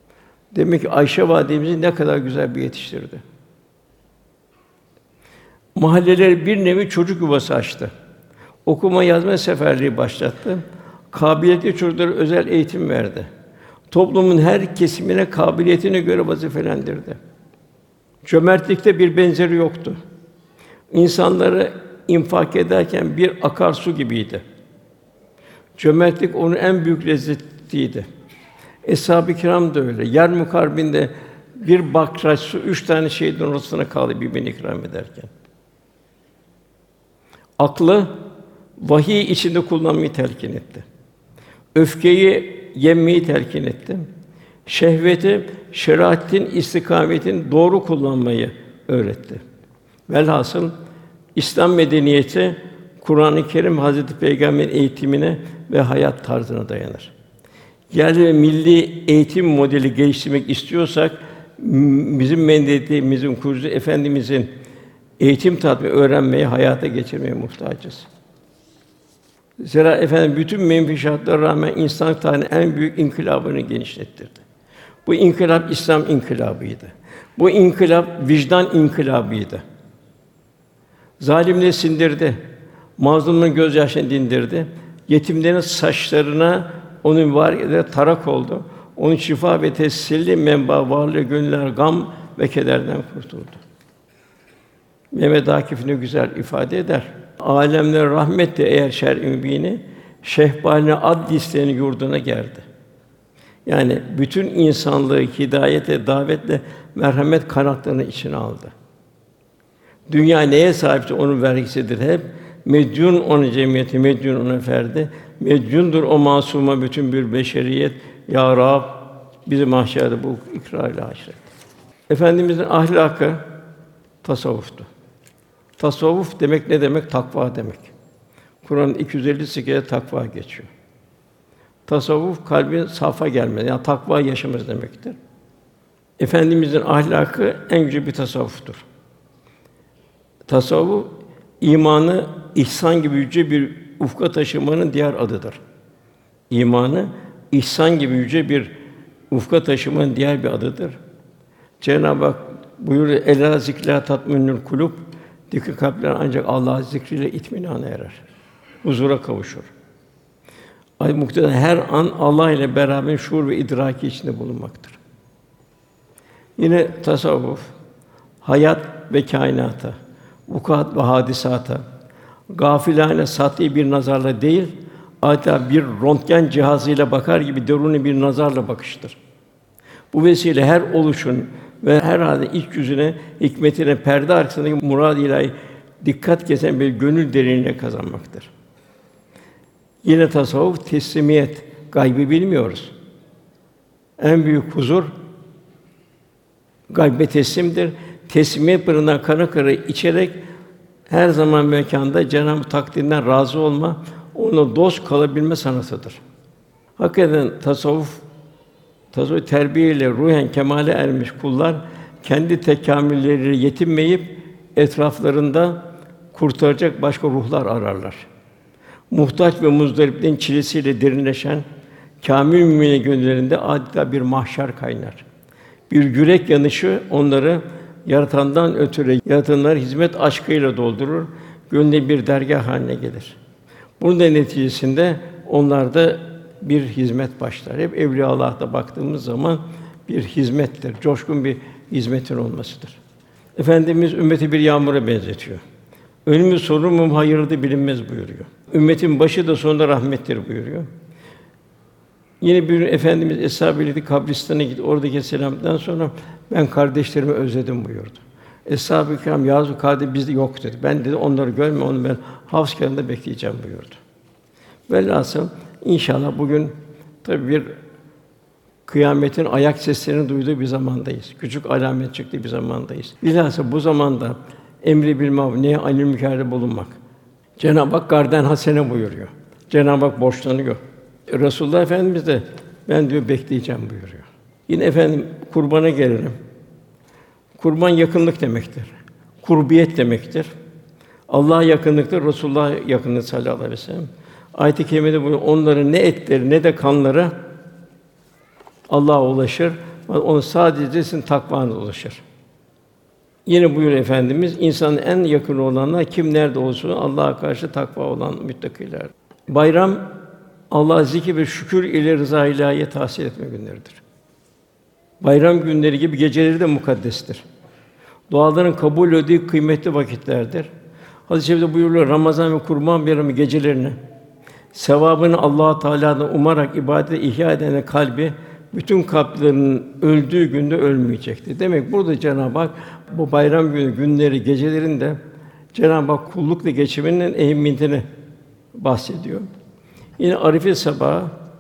Demek ki Ayşe validemizi ne kadar güzel bir yetiştirdi. Mahalleleri bir nevi çocuk yuvası açtı. Okuma yazma seferliği başlattı. Kabiliyetli çocuklara özel eğitim verdi. Toplumun her kesimine kabiliyetine göre vazifelendirdi. Cömertlikte bir benzeri yoktu. İnsanları infak ederken bir akarsu gibiydi. Cömertlik onun en büyük lezzetiydi. Eshab-ı kiram da öyle. Yermük Harbi'nde bir bakraç su üç tane şehidin ortasına kaldı birbirini ikram ederken. Aklı vahiy içinde kullanmayı telkin etti. Öfkeyi yenmeyi telkin etti. Şehveti, şeriatin, istikametin doğru kullanmayı öğretti. Velhasıl İslam medeniyeti Kur'an-ı Kerim Hazreti Peygamber'in eğitimine ve hayat tarzına dayanır. Yerli ve milli eğitim modeli geliştirmek istiyorsak bizim medeniyetimizin kurucusu Efendimizin eğitim tatbiki öğrenmeye, hayata geçirmeye muhtacız. Zira efendim bütün menfişatlara rağmen insan tarihinin en büyük inkılabını genişlettirdi. Bu inkılap İslam inkılabıydı. Bu inkılap vicdan inkılabıydı. Zalimleri sindirdi. Mazlumların gözyaşlarını dindirdi. Yetimlerin saçlarına onun mübarekleri tarak oldu. Onun şifa ve teselli menba varlığı gönüller gam ve kederden kurtuldu. Mehmet Akif ne güzel ifade eder. Âlemlere rahmetti eğer şer-i mübini, şehbaline ad listenin yurduna geldi. Yani bütün insanlığı hidayete, davetle merhamet kanatlarını içine aldı. Dünya neye sahipse onun vergisidir hep. Medyun onun cemiyeti, medyun ona ferdi. Medyundur o masuma bütün bir beşeriyet. Ya Rab bizi mahşerde bu ikrarla haşret. Efendimizin ahlakı tasavvuftu. Tasavvuf demek ne demek? Takva demek. Kur'an'ın iki yüz elli sekiz kere takva geçiyor. Tasavvuf kalbin safa gelmesi, yani takva yaşaması demektir. Efendimizin ahlakı en yüce bir tasavvuftur. Tasavvuf imanı ihsan gibi yüce bir ufka taşımanın diğer adıdır. İmanı ihsan gibi yüce bir ufka taşımanın diğer bir adıdır. Cenab-ı Hak buyuruyor: "Ela zikra tatminül kulûb." Dikkat kalpler ancak Allah'ın zikriyle itminana erer. Huzura kavuşur. Ay mukteda her an Allah ile beraber şuur ve idraki içinde bulunmaktır. Yine tasavvuf hayat ve kainata, vukuat ve hadisata gafilane satî bir nazarla değil, adeta bir röntgen cihazıyla bakar gibi derûni bir nazarla bakıştır. Bu vesile her oluşun ve her halde iç yüzüne, hikmetine, perde arkasındaki murad-ı ilahi dikkat kesen bir gönül derinliğine kazanmaktır. Yine tasavvuf teslimiyet, gaybı bilmiyoruz. En büyük huzur gaybe teslimdir. Teslimiyet pınarından kana kana içerek her zaman mekanda Cenab-ı Hak takdirinden razı olma, ona dost kalabilme sanatıdır. Hakikaten tasavvuf tasavvuf terbiye ile ruhen kemale ermiş kullar kendi tekamülleriyle yetinmeyip etraflarında kurtaracak başka ruhlar ararlar. Muhtaç ve muzdariplerin çilesiyle derinleşen kâmil müminin gönüllerinde adeta bir mahşer kaynar. Bir yürek yanışı onları yaratandan ötürü yaratanlara hizmet aşkıyla doldurur, gönlü bir dergâh haline gelir. Bunun da neticesinde onlarda bir hizmet başlar. Hep Evliyaullah'ta baktığımız zaman bir hizmettir, coşkun bir hizmetin olmasıdır. Efendimiz ümmeti bir yağmura benzetiyor. Önümüz sorumum hayırdı bilinmez buyuruyor. Ümmetin başı da sonunda rahmettir buyuruyor. Yine bir gün Efendimiz Eshab-ı birlikte kabristana gitti. Oradaki selamdan sonra ben kardeşlerimi özledim buyurdu. Eshab-ı kiram yazı kardeş bizde yok dedi. Ben dedi onları görme onu ben havz kenarında bekleyeceğim buyurdu. Velhasıl inşallah bugün tabii bir kıyametin ayak seslerini duyduğu bir zamandayız. Küçük alamet çıktığı bir zamandayız. Bilhassa bu zamanda emri bil maruf nehy anil münker bulunmak. Cenab-ı Hak garden hasene buyuruyor. Cenab-ı Hak borçlanıyor. Resulullah Efendimiz de ben diyor bekleyeceğim buyuruyor. Yine efendim kurbana gelelim. Kurban yakınlık demektir. Kurbiyet demektir. Allah'a yakınlıktır, Resulullah yakınlığı sallallahu aleyhi ve sellem. Ayet-i kerimede buyuruyor, onların ne etleri ne de kanları Allah'a ulaşır. Onu sadece sizin takvanız ulaşır. Yine buyuruyor Efendimiz, insanın en yakın olanlar kim nerede olsun Allah'a karşı takva olan müttakiler. Bayram Allah'a zikir ve şükür ile rıza ilahiye tahsil etme günleridir. Bayram günleri gibi geceleri de mukaddestir. Duaların kabul edildiği kıymetli vakitlerdir. Hadis-i şerifte buyuruluyor, Ramazan ve Kurban Bayramı gecelerini sevabını Allah Teala'dan umarak ibadete ihya eden kalbi bütün kalplerin öldüğü günde ölmeyecektir. Demek burada Cenab-ı Hak bu bayram günü günleri gecelerinde Cenab-ı Hak kullukla geçirmenin ehemmiyetini bahsediyor. Yine Arife sabahı,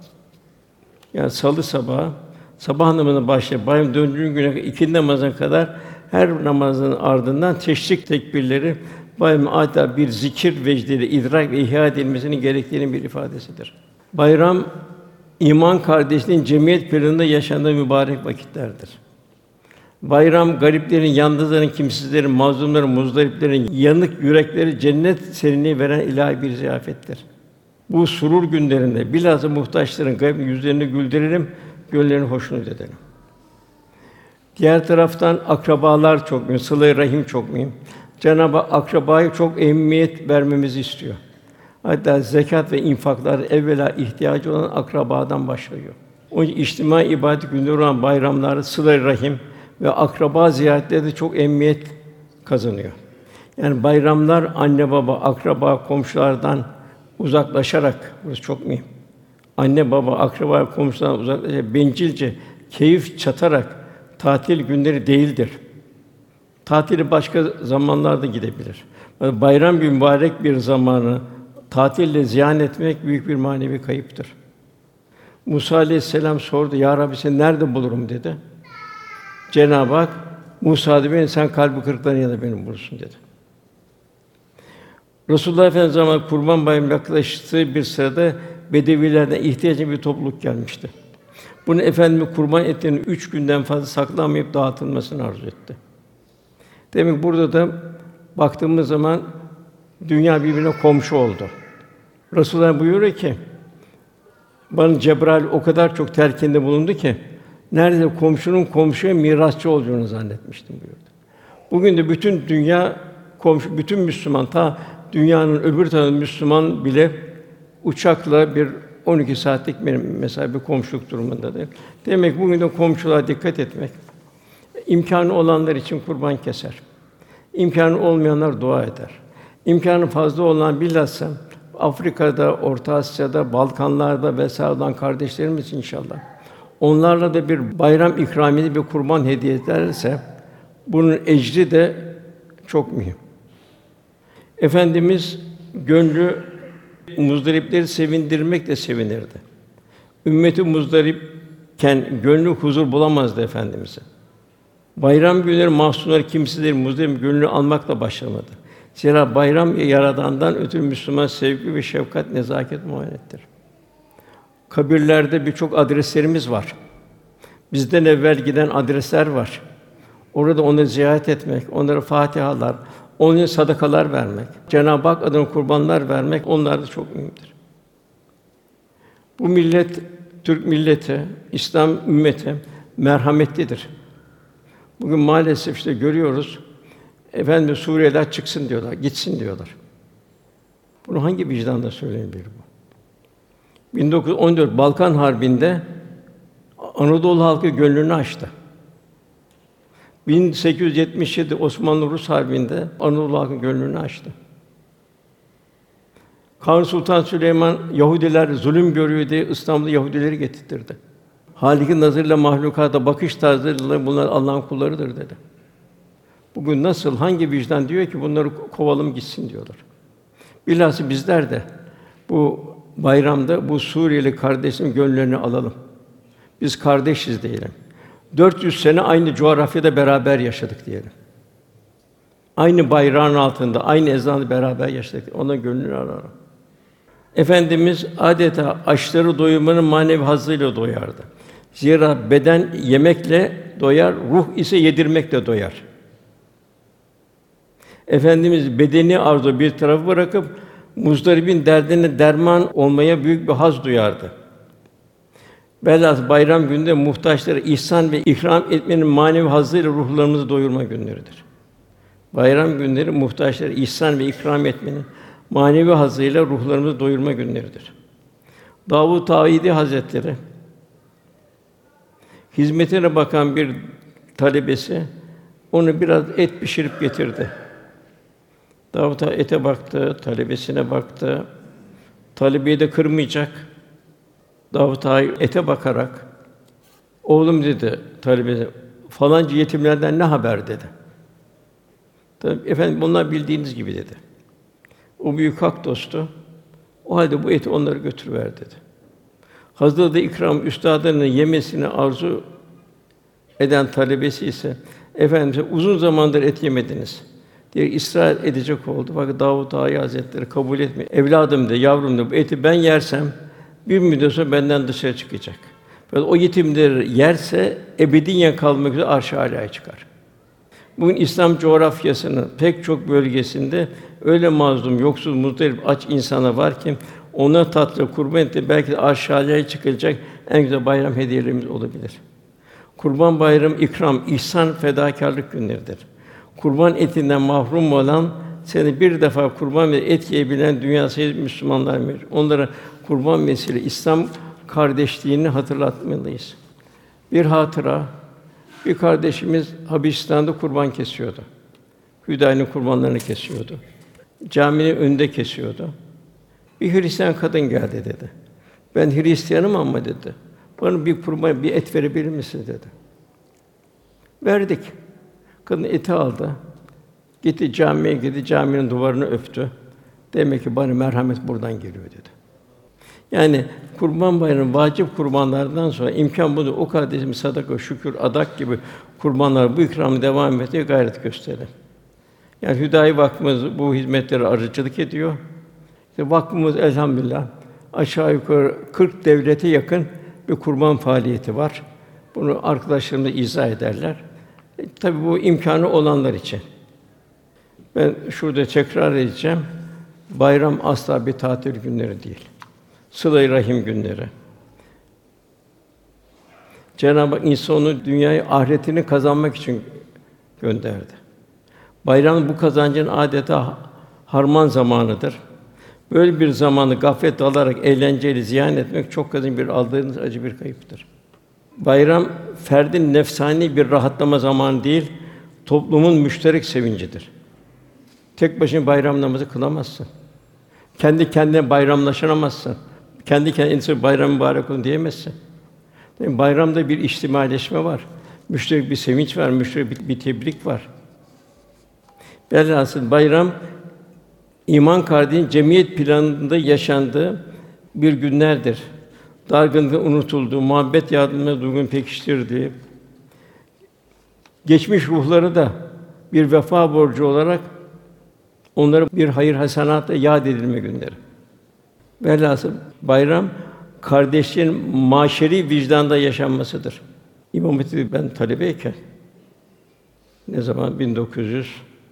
yani Salı sabahı, sabah namazına başlayıp bayram döndüğü güne ikindi namazına kadar her namazın ardından teşrik tekbirleri bayram adeta bir zikir vecdiyle idrak ve ihya edilmesinin gerektiğinin bir ifadesidir. Bayram iman kardeşliğin cemiyet planında yaşandığı mübarek vakitlerdir. Bayram gariplerin, yalnızların, kimsizlerin, mazlumların, muzdariplerin yanık yürekleri cennet serinliği veren ilahi bir ziyafettir. Bu surur günlerinde bilhassa muhtaçların garip yüzlerini güldürelim, gönüllerini hoşnut edelim. Diğer taraftan akrabalar çok mühim, sıla-i rahim çok mühim. Cenab-ı Hak akrabaya çok ehemmiyet vermemizi istiyor. Hatta zekat ve infaklar evvela ihtiyacı olan akrabadan başlıyor. O içtimai ibadet günleri olan bayramlarda sıla-i rahim ve akraba ziyaretleri de çok ehemmiyet kazanıyor. Yani bayramlar anne baba, akraba, komşulardan uzaklaşarak, burası çok mühim. Anne baba, akraba, komşulardan uzaklaşarak, bencilce, keyif çatarak tatil günleri değildir. Tatili başka zamanlarda gidebilir. Bayram gibi mübarek bir zamanı tatille ziyan etmek büyük bir manevi kayıptır. Musa aleyhisselam sordu, Ya Rabbi seni nerede bulurum dedi. Cenab-ı Hak Musa dedi, sen kalbi kırıkların yanında beni bulursun dedi. Resulullah Efendimiz zamanında Kurban Bayramı yaklaştığı bir sırada Bedevilerden ihtiyacı bir topluluk gelmişti. Bunu Efendimiz kurban etlerinin üç günden fazla saklanmayıp dağıtılmasını arzu etti. Demek burada da baktığımız zaman dünya birbirine komşu oldu. Resulullah buyuruyor ki, bana Cebrail o kadar çok telkinde bulundu ki, neredeyse komşunun komşuya mirasçı olduğunu zannetmiştim buyurdu. Bugün de bütün dünya komşu, bütün Müslüman, ta dünyanın öbür tarafında Müslüman bile uçakla bir on iki saatlik mesela bir komşuluk durumundadır. Demek bugün de komşuluğa dikkat etmek. İmkânı olanlar için kurban keser. İmkânı olmayanlar dua eder. İmkânı fazla olan bilhassa Afrika'da, Orta Asya'da, Balkanlar'da vesaire olan kardeşlerimiz inşallah. Onlarla da bir bayram ikramiyesi, bir kurban hediye ederse bunun ecri de çok mühim. Efendimiz gönlü muzdaripleri sevindirmekle sevinirdi. Ümmeti muzdaripken gönlü huzur bulamazdı Efendimiz'e. Bayram günleri mahzunları, kimsizleri, muzdarip gönlünü almakla başlamadı. Zira bayram Yaradan'dan ötürü Müslüman sevgi ve şefkat, nezaket muayenettir. Kabirlerde birçok adreslerimiz var. Bizden evvel giden adresler var. Orada onları ziyaret etmek, onlara fatihalar, onlara sadakalar vermek, Cenab-ı Hak adına kurbanlar vermek onlar da çok mühimdir. Bu millet, Türk milleti, İslam ümmeti merhametlidir. Bugün maalesef işte görüyoruz, efendim Suriyeliler çıksın diyorlar, gitsin diyorlar. Bunu hangi vicdanla söylenebilir bu? bin dokuz yüz on dört Balkan Harbi'nde Anadolu halkı gönlünü açtı. bin sekiz yüz yetmiş yedi Osmanlı-Rus Harbi'nde Anadolu halkı gönlünü açtı. Kanuni Sultan Süleyman Yahudiler zulüm görüyor diye İstanbul'a Yahudileri getirtirdi. Hâlik'in nazarıyla mahlukata bakış tarzıyla bunlar Allah'ın kullarıdır dedi. Bugün nasıl, hangi vicdan diyor ki bunları kovalım gitsin diyorlar. Bilhassa bizler de bu bayramda bu Suriyeli kardeşin gönüllerini alalım. Biz kardeşiz diyelim. dört yüz sene aynı coğrafyada beraber yaşadık diyelim. Aynı bayrağın altında, aynı ezanı beraber yaşadık. Ona gönlünü alalım. Efendimiz adeta açları doyurmanın manevi hazzıyla doyardı. Zira beden yemekle doyar, ruh ise yedirmekle doyar. Efendimiz bedeni arzu bir tarafa bırakıp muzdaribin derdine derman olmaya büyük bir haz duyardı. Velhâsıl bayram gününde muhtaçlara ihsan ve ikram etmenin manevi hazzıyla ruhlarımızı doyurma günleridir. Bayram günleri muhtaçlara ihsan ve ikram etmenin manevi hazzıyla ruhlarımızı doyurma günleridir. Davud Taidi Hazretleri hizmetine bakan bir talebesi onu biraz et pişirip getirdi. Davud Ağa ete baktı, talebesine baktı. Talebeyi de kırmayacak. Davud Ağa ete bakarak, "Oğlum," dedi talebesi, "falanca yetimlerden ne haber?" dedi. Tabii, "Efendim, bunlar bildiğiniz gibi." dedi. O büyük hak dostu, "O halde bu eti onlara götürüver." dedi. Hazreti İkram üstadının yemesini arzu eden talebesi ise, "Efendim, uzun zamandır et yemediniz." diye ısrar edecek oldu. Fakat Davud Ağa Hazretleri kabul etmiyor. "Evladım," dedi, "yavrum," dedi, "bu eti ben yersem bir müddet sonra benden dışarı çıkacak. Fakat o yetimleri yerse ebediyen kalmak üzere arş-ı âlâya çıkar." Bugün İslam coğrafyasının pek çok bölgesinde öyle mazlum, yoksul, muzdarip, aç insana var ki ona tatlı kurban eti belki de arş-ı âlâya çıkacak en güzel bayram hediyelerimiz olabilir. Kurban Bayramı ikram, ihsan, fedakârlık günleridir. Kurban etinden mahrum olan, seni bir defa kurban ve et yiyebilen dünya sayısı Müslümanlar mevcut. Onlara kurban vesile İslam kardeşliğini hatırlatmalıyız. Bir hatıra, bir kardeşimiz Habeşistan'da kurban kesiyordu. Hüdayi'nin kurbanlarını kesiyordu. Caminin önünde kesiyordu. Bir Hristiyan kadın geldi dedi. "Ben Hristiyanım ama," dedi, "bana bir kurban, bir et verebilir misin?" dedi. Verdik. Kadın eti aldı. Gitti camiye gitti, caminin duvarını öptü. Demek ki bana merhamet buradan geliyor dedi. Yani Kurban Bayramı vacip kurbanlardan sonra imkân bulunca o kardeşimiz sadaka, şükür, adak gibi kurbanlar bu ikramı devam etmeye gayret gösterelim. Yani Hüdayi Vakfımız bu hizmetlere aracılık ediyor. İşte vakfımız elhamdülillah aşağı yukarı kırk devlete yakın bir kurban faaliyeti var. Bunu arkadaşlarım da izah ederler. E, tabii bu imkânı olanlar için. Ben şurada tekrar edeceğim. Bayram asla bir tatil günleri değil. Sıla-i rahim günleri. Cenab-ı Hak insanı dünyaya ahiretini kazanmak için gönderdi. Bayram bu kazancın adeta harman zamanıdır. Böyle bir zamanı gaflet alarak eğlenceyle ziyan etmek çok kazın bir aldığınız acı bir kayıptır. Bayram ferdin nefsani bir rahatlama zamanı değil, toplumun müşterek sevincidir. Tek başına bayram namazı kılamazsın. Kendi kendine bayramlaşamazsın. Kendi kendine bayram mübarek olsun diyemezsin. Yani bayramda bir içtimaileşme var. Müşterek bir sevinç var, müşterek bir, bir tebrik var. Velhasıl bayram iman kardeşinin cemiyet planında yaşandığı bir günlerdir. Dargınlığın unutulduğu, muhabbet yardımına duygunun pekiştirdiği, geçmiş ruhları da bir vefa borcu olarak onlara bir hayır hasenatla yad edilme günleri. Velhasıl bayram kardeşliğin maşeri vicdanda yaşanmasıdır. İmam Hatip'te ben talebeyken ne zaman bin dokuz yüz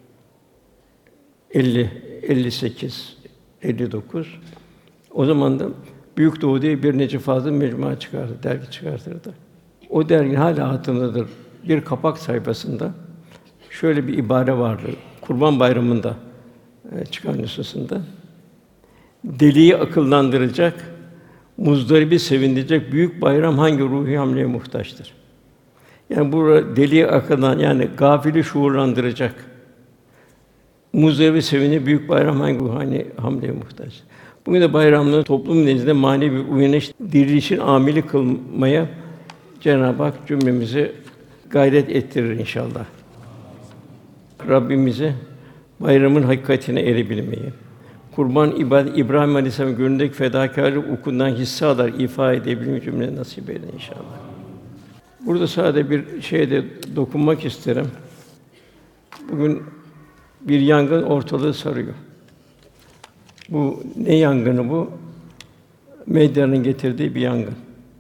elli, elli sekiz, elli dokuz o zaman da Büyük Doğu diye bir Necip Fazıl mecmua çıkardı, dergi çıkartırdı. O dergi hala hatırımdadır. Bir kapak sayfasında şöyle bir ibare vardı. Kurban Bayramı'nda e, çıkan nüshasında. Deliyi akıllandıracak, muzdaribi sevindirecek büyük bayram hangi ruhi hamleye muhtaçtır? Yani bu deliyi akıllan yani gafili şuurlandıracak. Muzdaribi sevini büyük bayram hangi ruhani hamleye muhtaç? Bugün de bayramları toplum nezdinde manevi uyanış, dirilişin amili kılmaya Cenab-ı Hak cümlemizi gayret ettirir inşallah. Rabbimize bayramın hakikatine erebilmeyi, kurban ibadet İbrahim Aleyhisselam gönlündeki fedakârlık ukundan hisse alır, ifade edebilmeyi cümle nasip eyle inşallah. Burada sadece bir şeye dokunmak isterim. Bugün bir yangın ortalığı sarıyor. Bu ne yangını bu? Medyanın getirdiği bir yangın.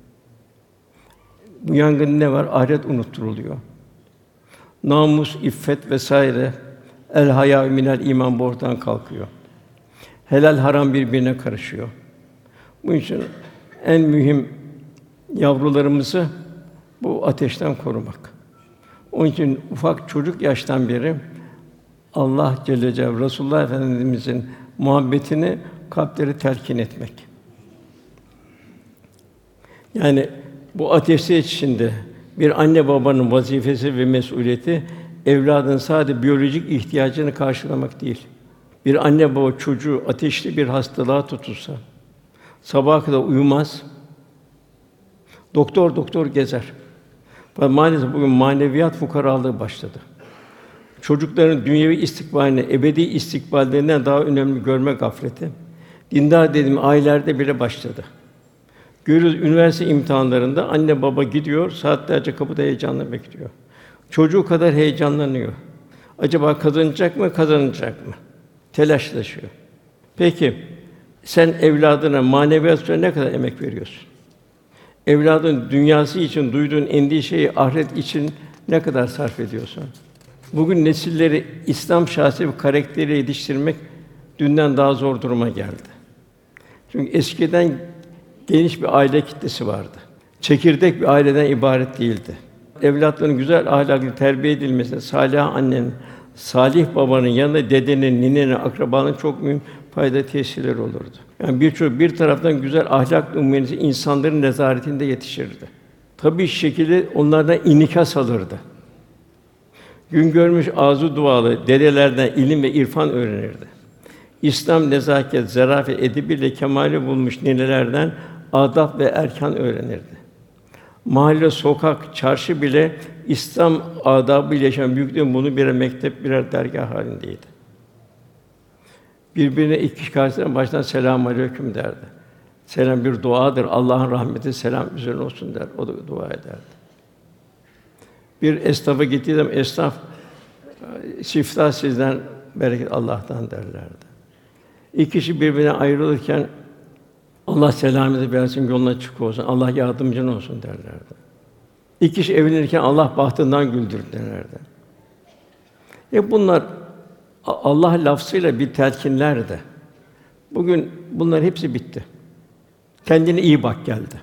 Bu yangın ne var? Ahiret unutturuluyor. Namus, iffet vesaire el haya minel iman bu ortadan kalkıyor. Helal haram birbirine karışıyor. Bunun için en mühim yavrularımızı bu ateşten korumak. Onun için ufak çocuk yaştan beri Allah Celle Celaluhu, Resulullah Efendimizin muhabbetini kalpleri telkin etmek. Yani bu ateşler içinde bir anne babanın vazifesi ve mesuliyeti evladın sadece biyolojik ihtiyacını karşılamak değil. Bir anne baba çocuğu ateşli bir hastalığa tutulsa sabaha kadar uyumaz. Doktor doktor gezer. Fakat maalesef bugün maneviyat fukaralığı başladı. Çocukların dünyevi istikbalini, ebedi istikballerinden daha önemli görme gafleti. Dindar dediğim ailelerde bile başladı. Görüyoruz üniversite imtihanlarında anne baba gidiyor, saatlerce kapıda heyecanla bekliyor. Çocuğu kadar heyecanlanıyor. Acaba kazanacak mı, kazanacak mı? Telaşlaşıyor. Peki sen evladına maneviyat üzerine ne kadar emek veriyorsun? Evladın dünyası için duyduğun endişeyi ahiret için ne kadar sarf ediyorsun? Bugün nesilleri İslam şahsi ve karakteriyle yetiştirmek dünden daha zor duruma geldi. Çünkü eskiden geniş bir aile kitlesi vardı. Çekirdek bir aileden ibaret değildi. Evlatların güzel ahlaklı terbiye edilmesine salih annenin, salih babanın yanında dedenin, ninenin, akrabanın çok mühim fayda tesirleri olurdu. Yani birçok bir taraftan güzel ahlaklı umumiyeti insanların nezaretinde yetişirdi. Tabii şekilde onlardan inikas alırdı. Gün görmüş ağzı dualı dedelerden ilim ve irfan öğrenirdi. İslam nezaket, zarafet, edibiyle kemali bulmuş ninelerden adab ve erkan öğrenirdi. Mahalle, sokak, çarşı bile İslam adabıyla yaşayan büyüklerin bunu birer mektep, birer dergâh halindeydi. Birbirine iki kişi karşısına baştan selamü aleyküm derdi. Selam bir duadır. Allah'ın rahmeti selam üzerine olsun der. O da dua ederdi. Bir esnafa gittiği zaman esnaf siftah sizden, bereket Allah'tan derlerdi. İki kişi birbirine ayrılırken Allah selameti versin, yoluna açık olsun, Allah yardımcın olsun derlerdi. İki kişi evlenirken Allah bahtından güldür derlerdi. E bunlar Allah lafzıyla bir telkinlerdi. Bugün bunlar hepsi bitti. Kendine iyi bak geldi.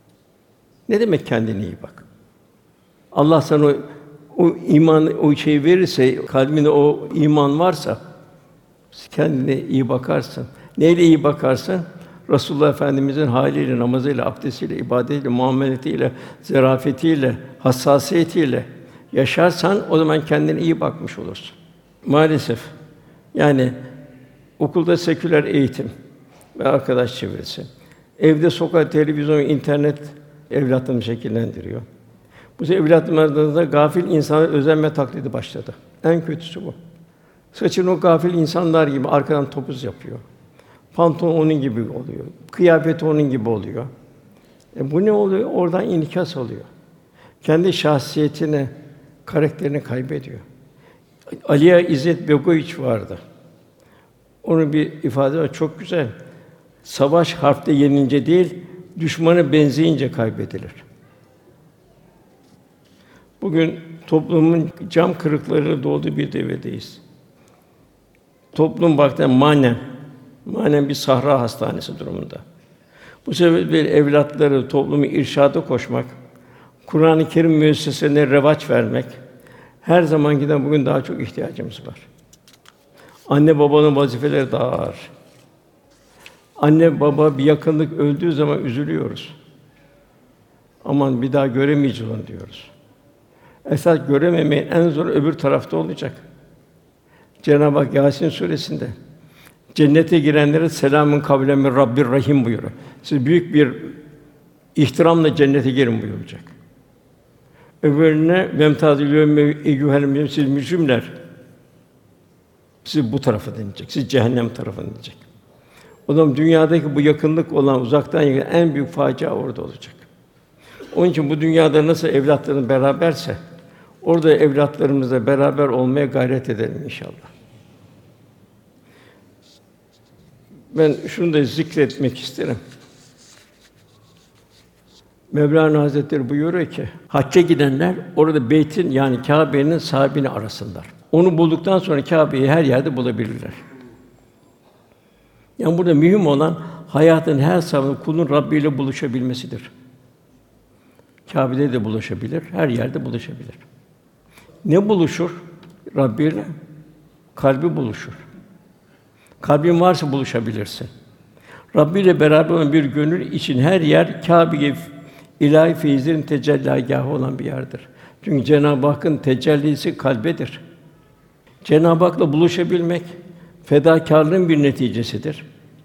Ne demek kendine iyi bak? Allah sana o, o iman, o şeyi verirse, kalbinde o iman varsa kendine iyi bakarsın. Neyle iyi bakarsın? Resulullah Efendimizin haliyle, namazıyla, abdestiyle, ibadetiyle, muameletiyle, zarafetiyle, hassasiyetiyle yaşarsan o zaman kendine iyi bakmış olursun. Maalesef yani okulda seküler eğitim ve arkadaş çevresi, evde sokak, televizyon, internet evlatlarını şekillendiriyor. Bu sefer evlatlarımızda gafil insanlar özenme taklidi başladı. En kötüsü bu. Saçını o gafil insanlar gibi arkadan topuz yapıyor. Pantolon onun gibi oluyor. Kıyafeti onun gibi oluyor. E bu ne oluyor? Oradan inikas alıyor. Kendi şahsiyetini, karakterini kaybediyor. Aliya İzzet Begoviç vardı. Onun bir ifade var, çok güzel. Savaş harpte yenince değil, düşmana benzeyince kaybedilir. Bugün toplumun cam kırıklarıyla dolduğu bir devirdeyiz. Toplum bakten manen, manen bir sahra hastanesi durumunda. Bu sebeple evlatları toplumu irşada koşmak, Kur'an-ı Kerim müesseselerine revaç vermek her zaman giden bugün daha çok ihtiyacımız var. Anne babanın vazifeleri daha ağır. Anne baba bir yakınlık öldüğü zaman üzülüyoruz. Aman bir daha göremeyeceğiz onu diyoruz. Esas görememeyin en zor öbür tarafta olacak. Cenab-ı Hak Yâsin suresinde cennete girenlere selamün kavlen min Rabbir Rahim buyuruyor. Siz büyük bir ihtiramla cennete girin buyuracak. Öbürüne vemtazil yevme eyyuhel mücrimûn siz mücrimler. Siz bu tarafa denilecek. Siz cehennem tarafına denilecek. O zaman dünyadaki bu yakınlık olan uzaktan yakın en büyük facia orada olacak. Onun için bu dünyada nasıl evlatların beraberse orada evlatlarımızla beraber olmaya gayret edelim inşallah. Ben şunu da zikretmek isterim. Mevlana Hazretleri buyuruyor ki, hacca gidenler orada beytin yani Kâbe'nin sahibini arasınlar. Onu bulduktan sonra Kâbe'yi her yerde bulabilirler. Yani burada mühim olan hayatın her safhasında kulun Rabbi ile buluşabilmesidir. Kâbe'de de buluşabilir, her yerde buluşabilir. Ne buluşur Rabbi ile? kalbi buluşur. Kalbin varsa buluşabilirsin. Rabbi ile beraber olan bir gönül için her yer Kâbe gibi ilahi feyizlerin tecellâgâhı olan bir yerdir. Çünkü Cenab-ı Hakk'ın tecellisi kalbedir. Cenab-ı Hak'la buluşabilmek fedakârlığın bir neticesidir.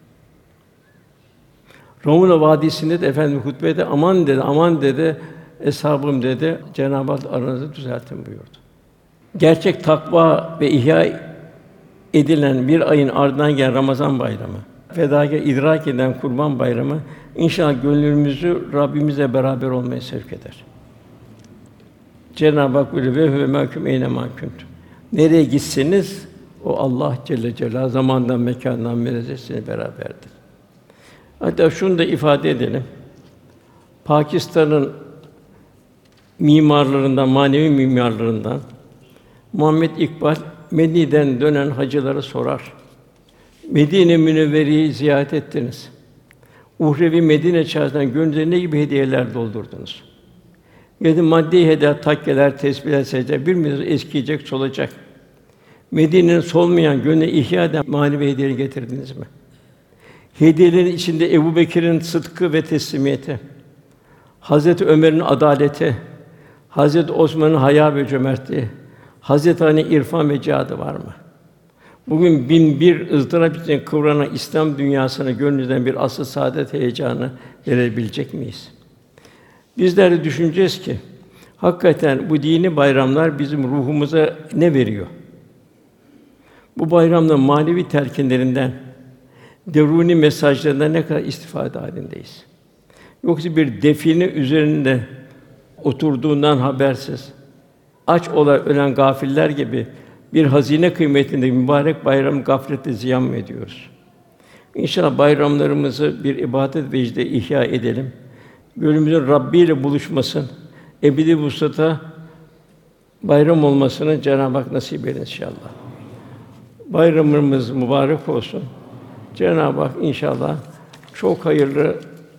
Romula Vadisi'nde de Efendimiz hutbede aman dedi, aman dedi, eshabım dedi, Cenab-ı Hak aranızı düzeltin buyurdu. Gerçek takva ve ihya edilen bir ayın ardından gelen Ramazan bayramı, fedakâr idrak eden Kurban Bayramı inşallah gönlümüzü Rabbimizle beraber olmaya sevk eder. Cenab-ı Hak buyuruyor ve huve mâkûm eyne mâ kuntum. Nereye gitseniz o Allah Celle Celaluhu zamandan mekândan münezzehsiniz beraberdir. Hatta şunu da ifade edelim. Pakistan'ın mimarlarından, manevi mimarlarından Muhammed İkbal Medine'den dönen hacılara sorar. Medine Münevvere'yi ziyaret ettiniz. Uhrevi Medine çağrısından gönlünüze ne gibi hediyeler doldurdunuz? Ya maddi hediye, takkeler, tesbihler, secde bir müddet eskiyecek, solacak. Medine'nin solmayan, gönlü ihya eden manevi hediyeleri getirdiniz mi? Hediyelerin içinde Ebubekir'in sıdkı ve teslimiyeti, Hazreti Ömer'in adaleti, Hazreti Osman'ın haya ve cömertliği, Hazreti Ali'nin irfan ve cihadı var mı? Bugün bin bir ızdırap içinde kıvranan İslam dünyasına gönlünüzden bir asıl saadet heyecanı verebilecek miyiz? Bizler de düşüneceğiz ki hakikaten bu dini bayramlar bizim ruhumuza ne veriyor? Bu bayramların manevi telkinlerinden, derûni mesajlarından ne kadar istifade hâlindeyiz? Yoksa bir define üzerinde oturduğundan habersiz, aç olarak ölen gafiller gibi bir hazine kıymetinde mübarek bayram gafletle ziyan mı ediyoruz? İnşallah bayramlarımızı bir ibadet vecde ihya edelim. Gönlümüzün Rabbi ile buluşmasın, ebedi vuslata bayram olmasını Cenab-ı Hak nasip eylesin inşallah. Bayramımız mübarek olsun. Cenab-ı Hak inşallah çok hayırlı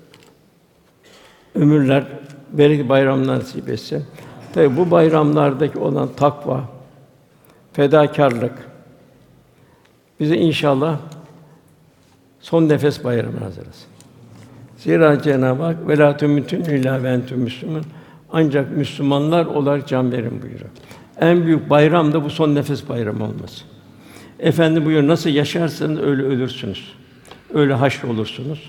ömürler, bereketli bayramlar nasip etsin. Tabii bu bayramlardaki olan takva, fedakârlık bize inşallah son nefes bayramı hazırlasın. Zira Cenab-ı Hak ve lâ temûtunne illâ ve entüm müslümûn, ancak Müslümanlar olarak can verin buyuruyor. En büyük bayram da bu son nefes bayramı olması. Efendi buyuruyor, nasıl yaşarsanız öyle ölürsünüz. Öyle haşrolursunuz.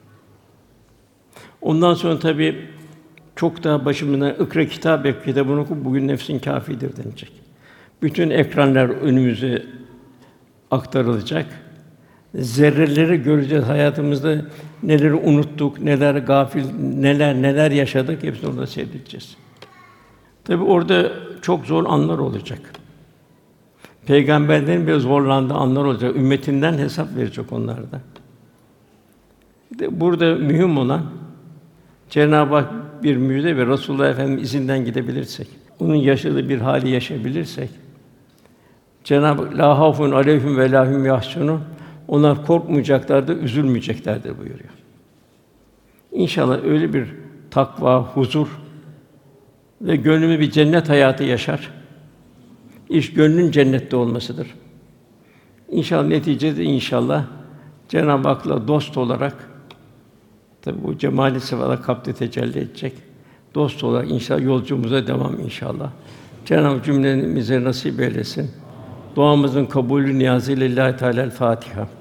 Ondan sonra tabii çok daha başımdan ikra kitâbe kitabını oku, bugün nefsin kâfidir denilecek. Bütün ekranlar önümüze aktarılacak. Zerreleri göreceğiz hayatımızda, neleri unuttuk, neler gafil, neler neler yaşadık, hepsini orada seyredeceğiz. Tabii orada çok zor anlar olacak. Peygamberlerin bile zorlandığı anlar olacak. Ümmetinden hesap verecek onlarda. Burada mühim olan Cenab-ı Hak bir müjde ve Resulullah Efendimiz izinden gidebilirsek, onun yaşadığı bir hali yaşayabilirsek, Cenab-ı Hak la hafun aleyhim ve la hum yahzunun, onlar korkmayacaklardır, üzülmeyeceklerdir buyuruyor. İnşallah öyle bir takva, huzur ve gönlümü bir cennet hayatı yaşar. İş gönlün cennette olmasıdır. İnşallah neticede inşallah Cenab-ı Hak'la dost olarak, tabi bu cemali sıfatla kalpte tecelli edecek. Dost olarak inşallah yolculuğumuza devam inşallah. Cenab-ı Hak cümlemize nasip eylesin. Duamızın kabulü niyazıyla Lillahi Teala Fatiha.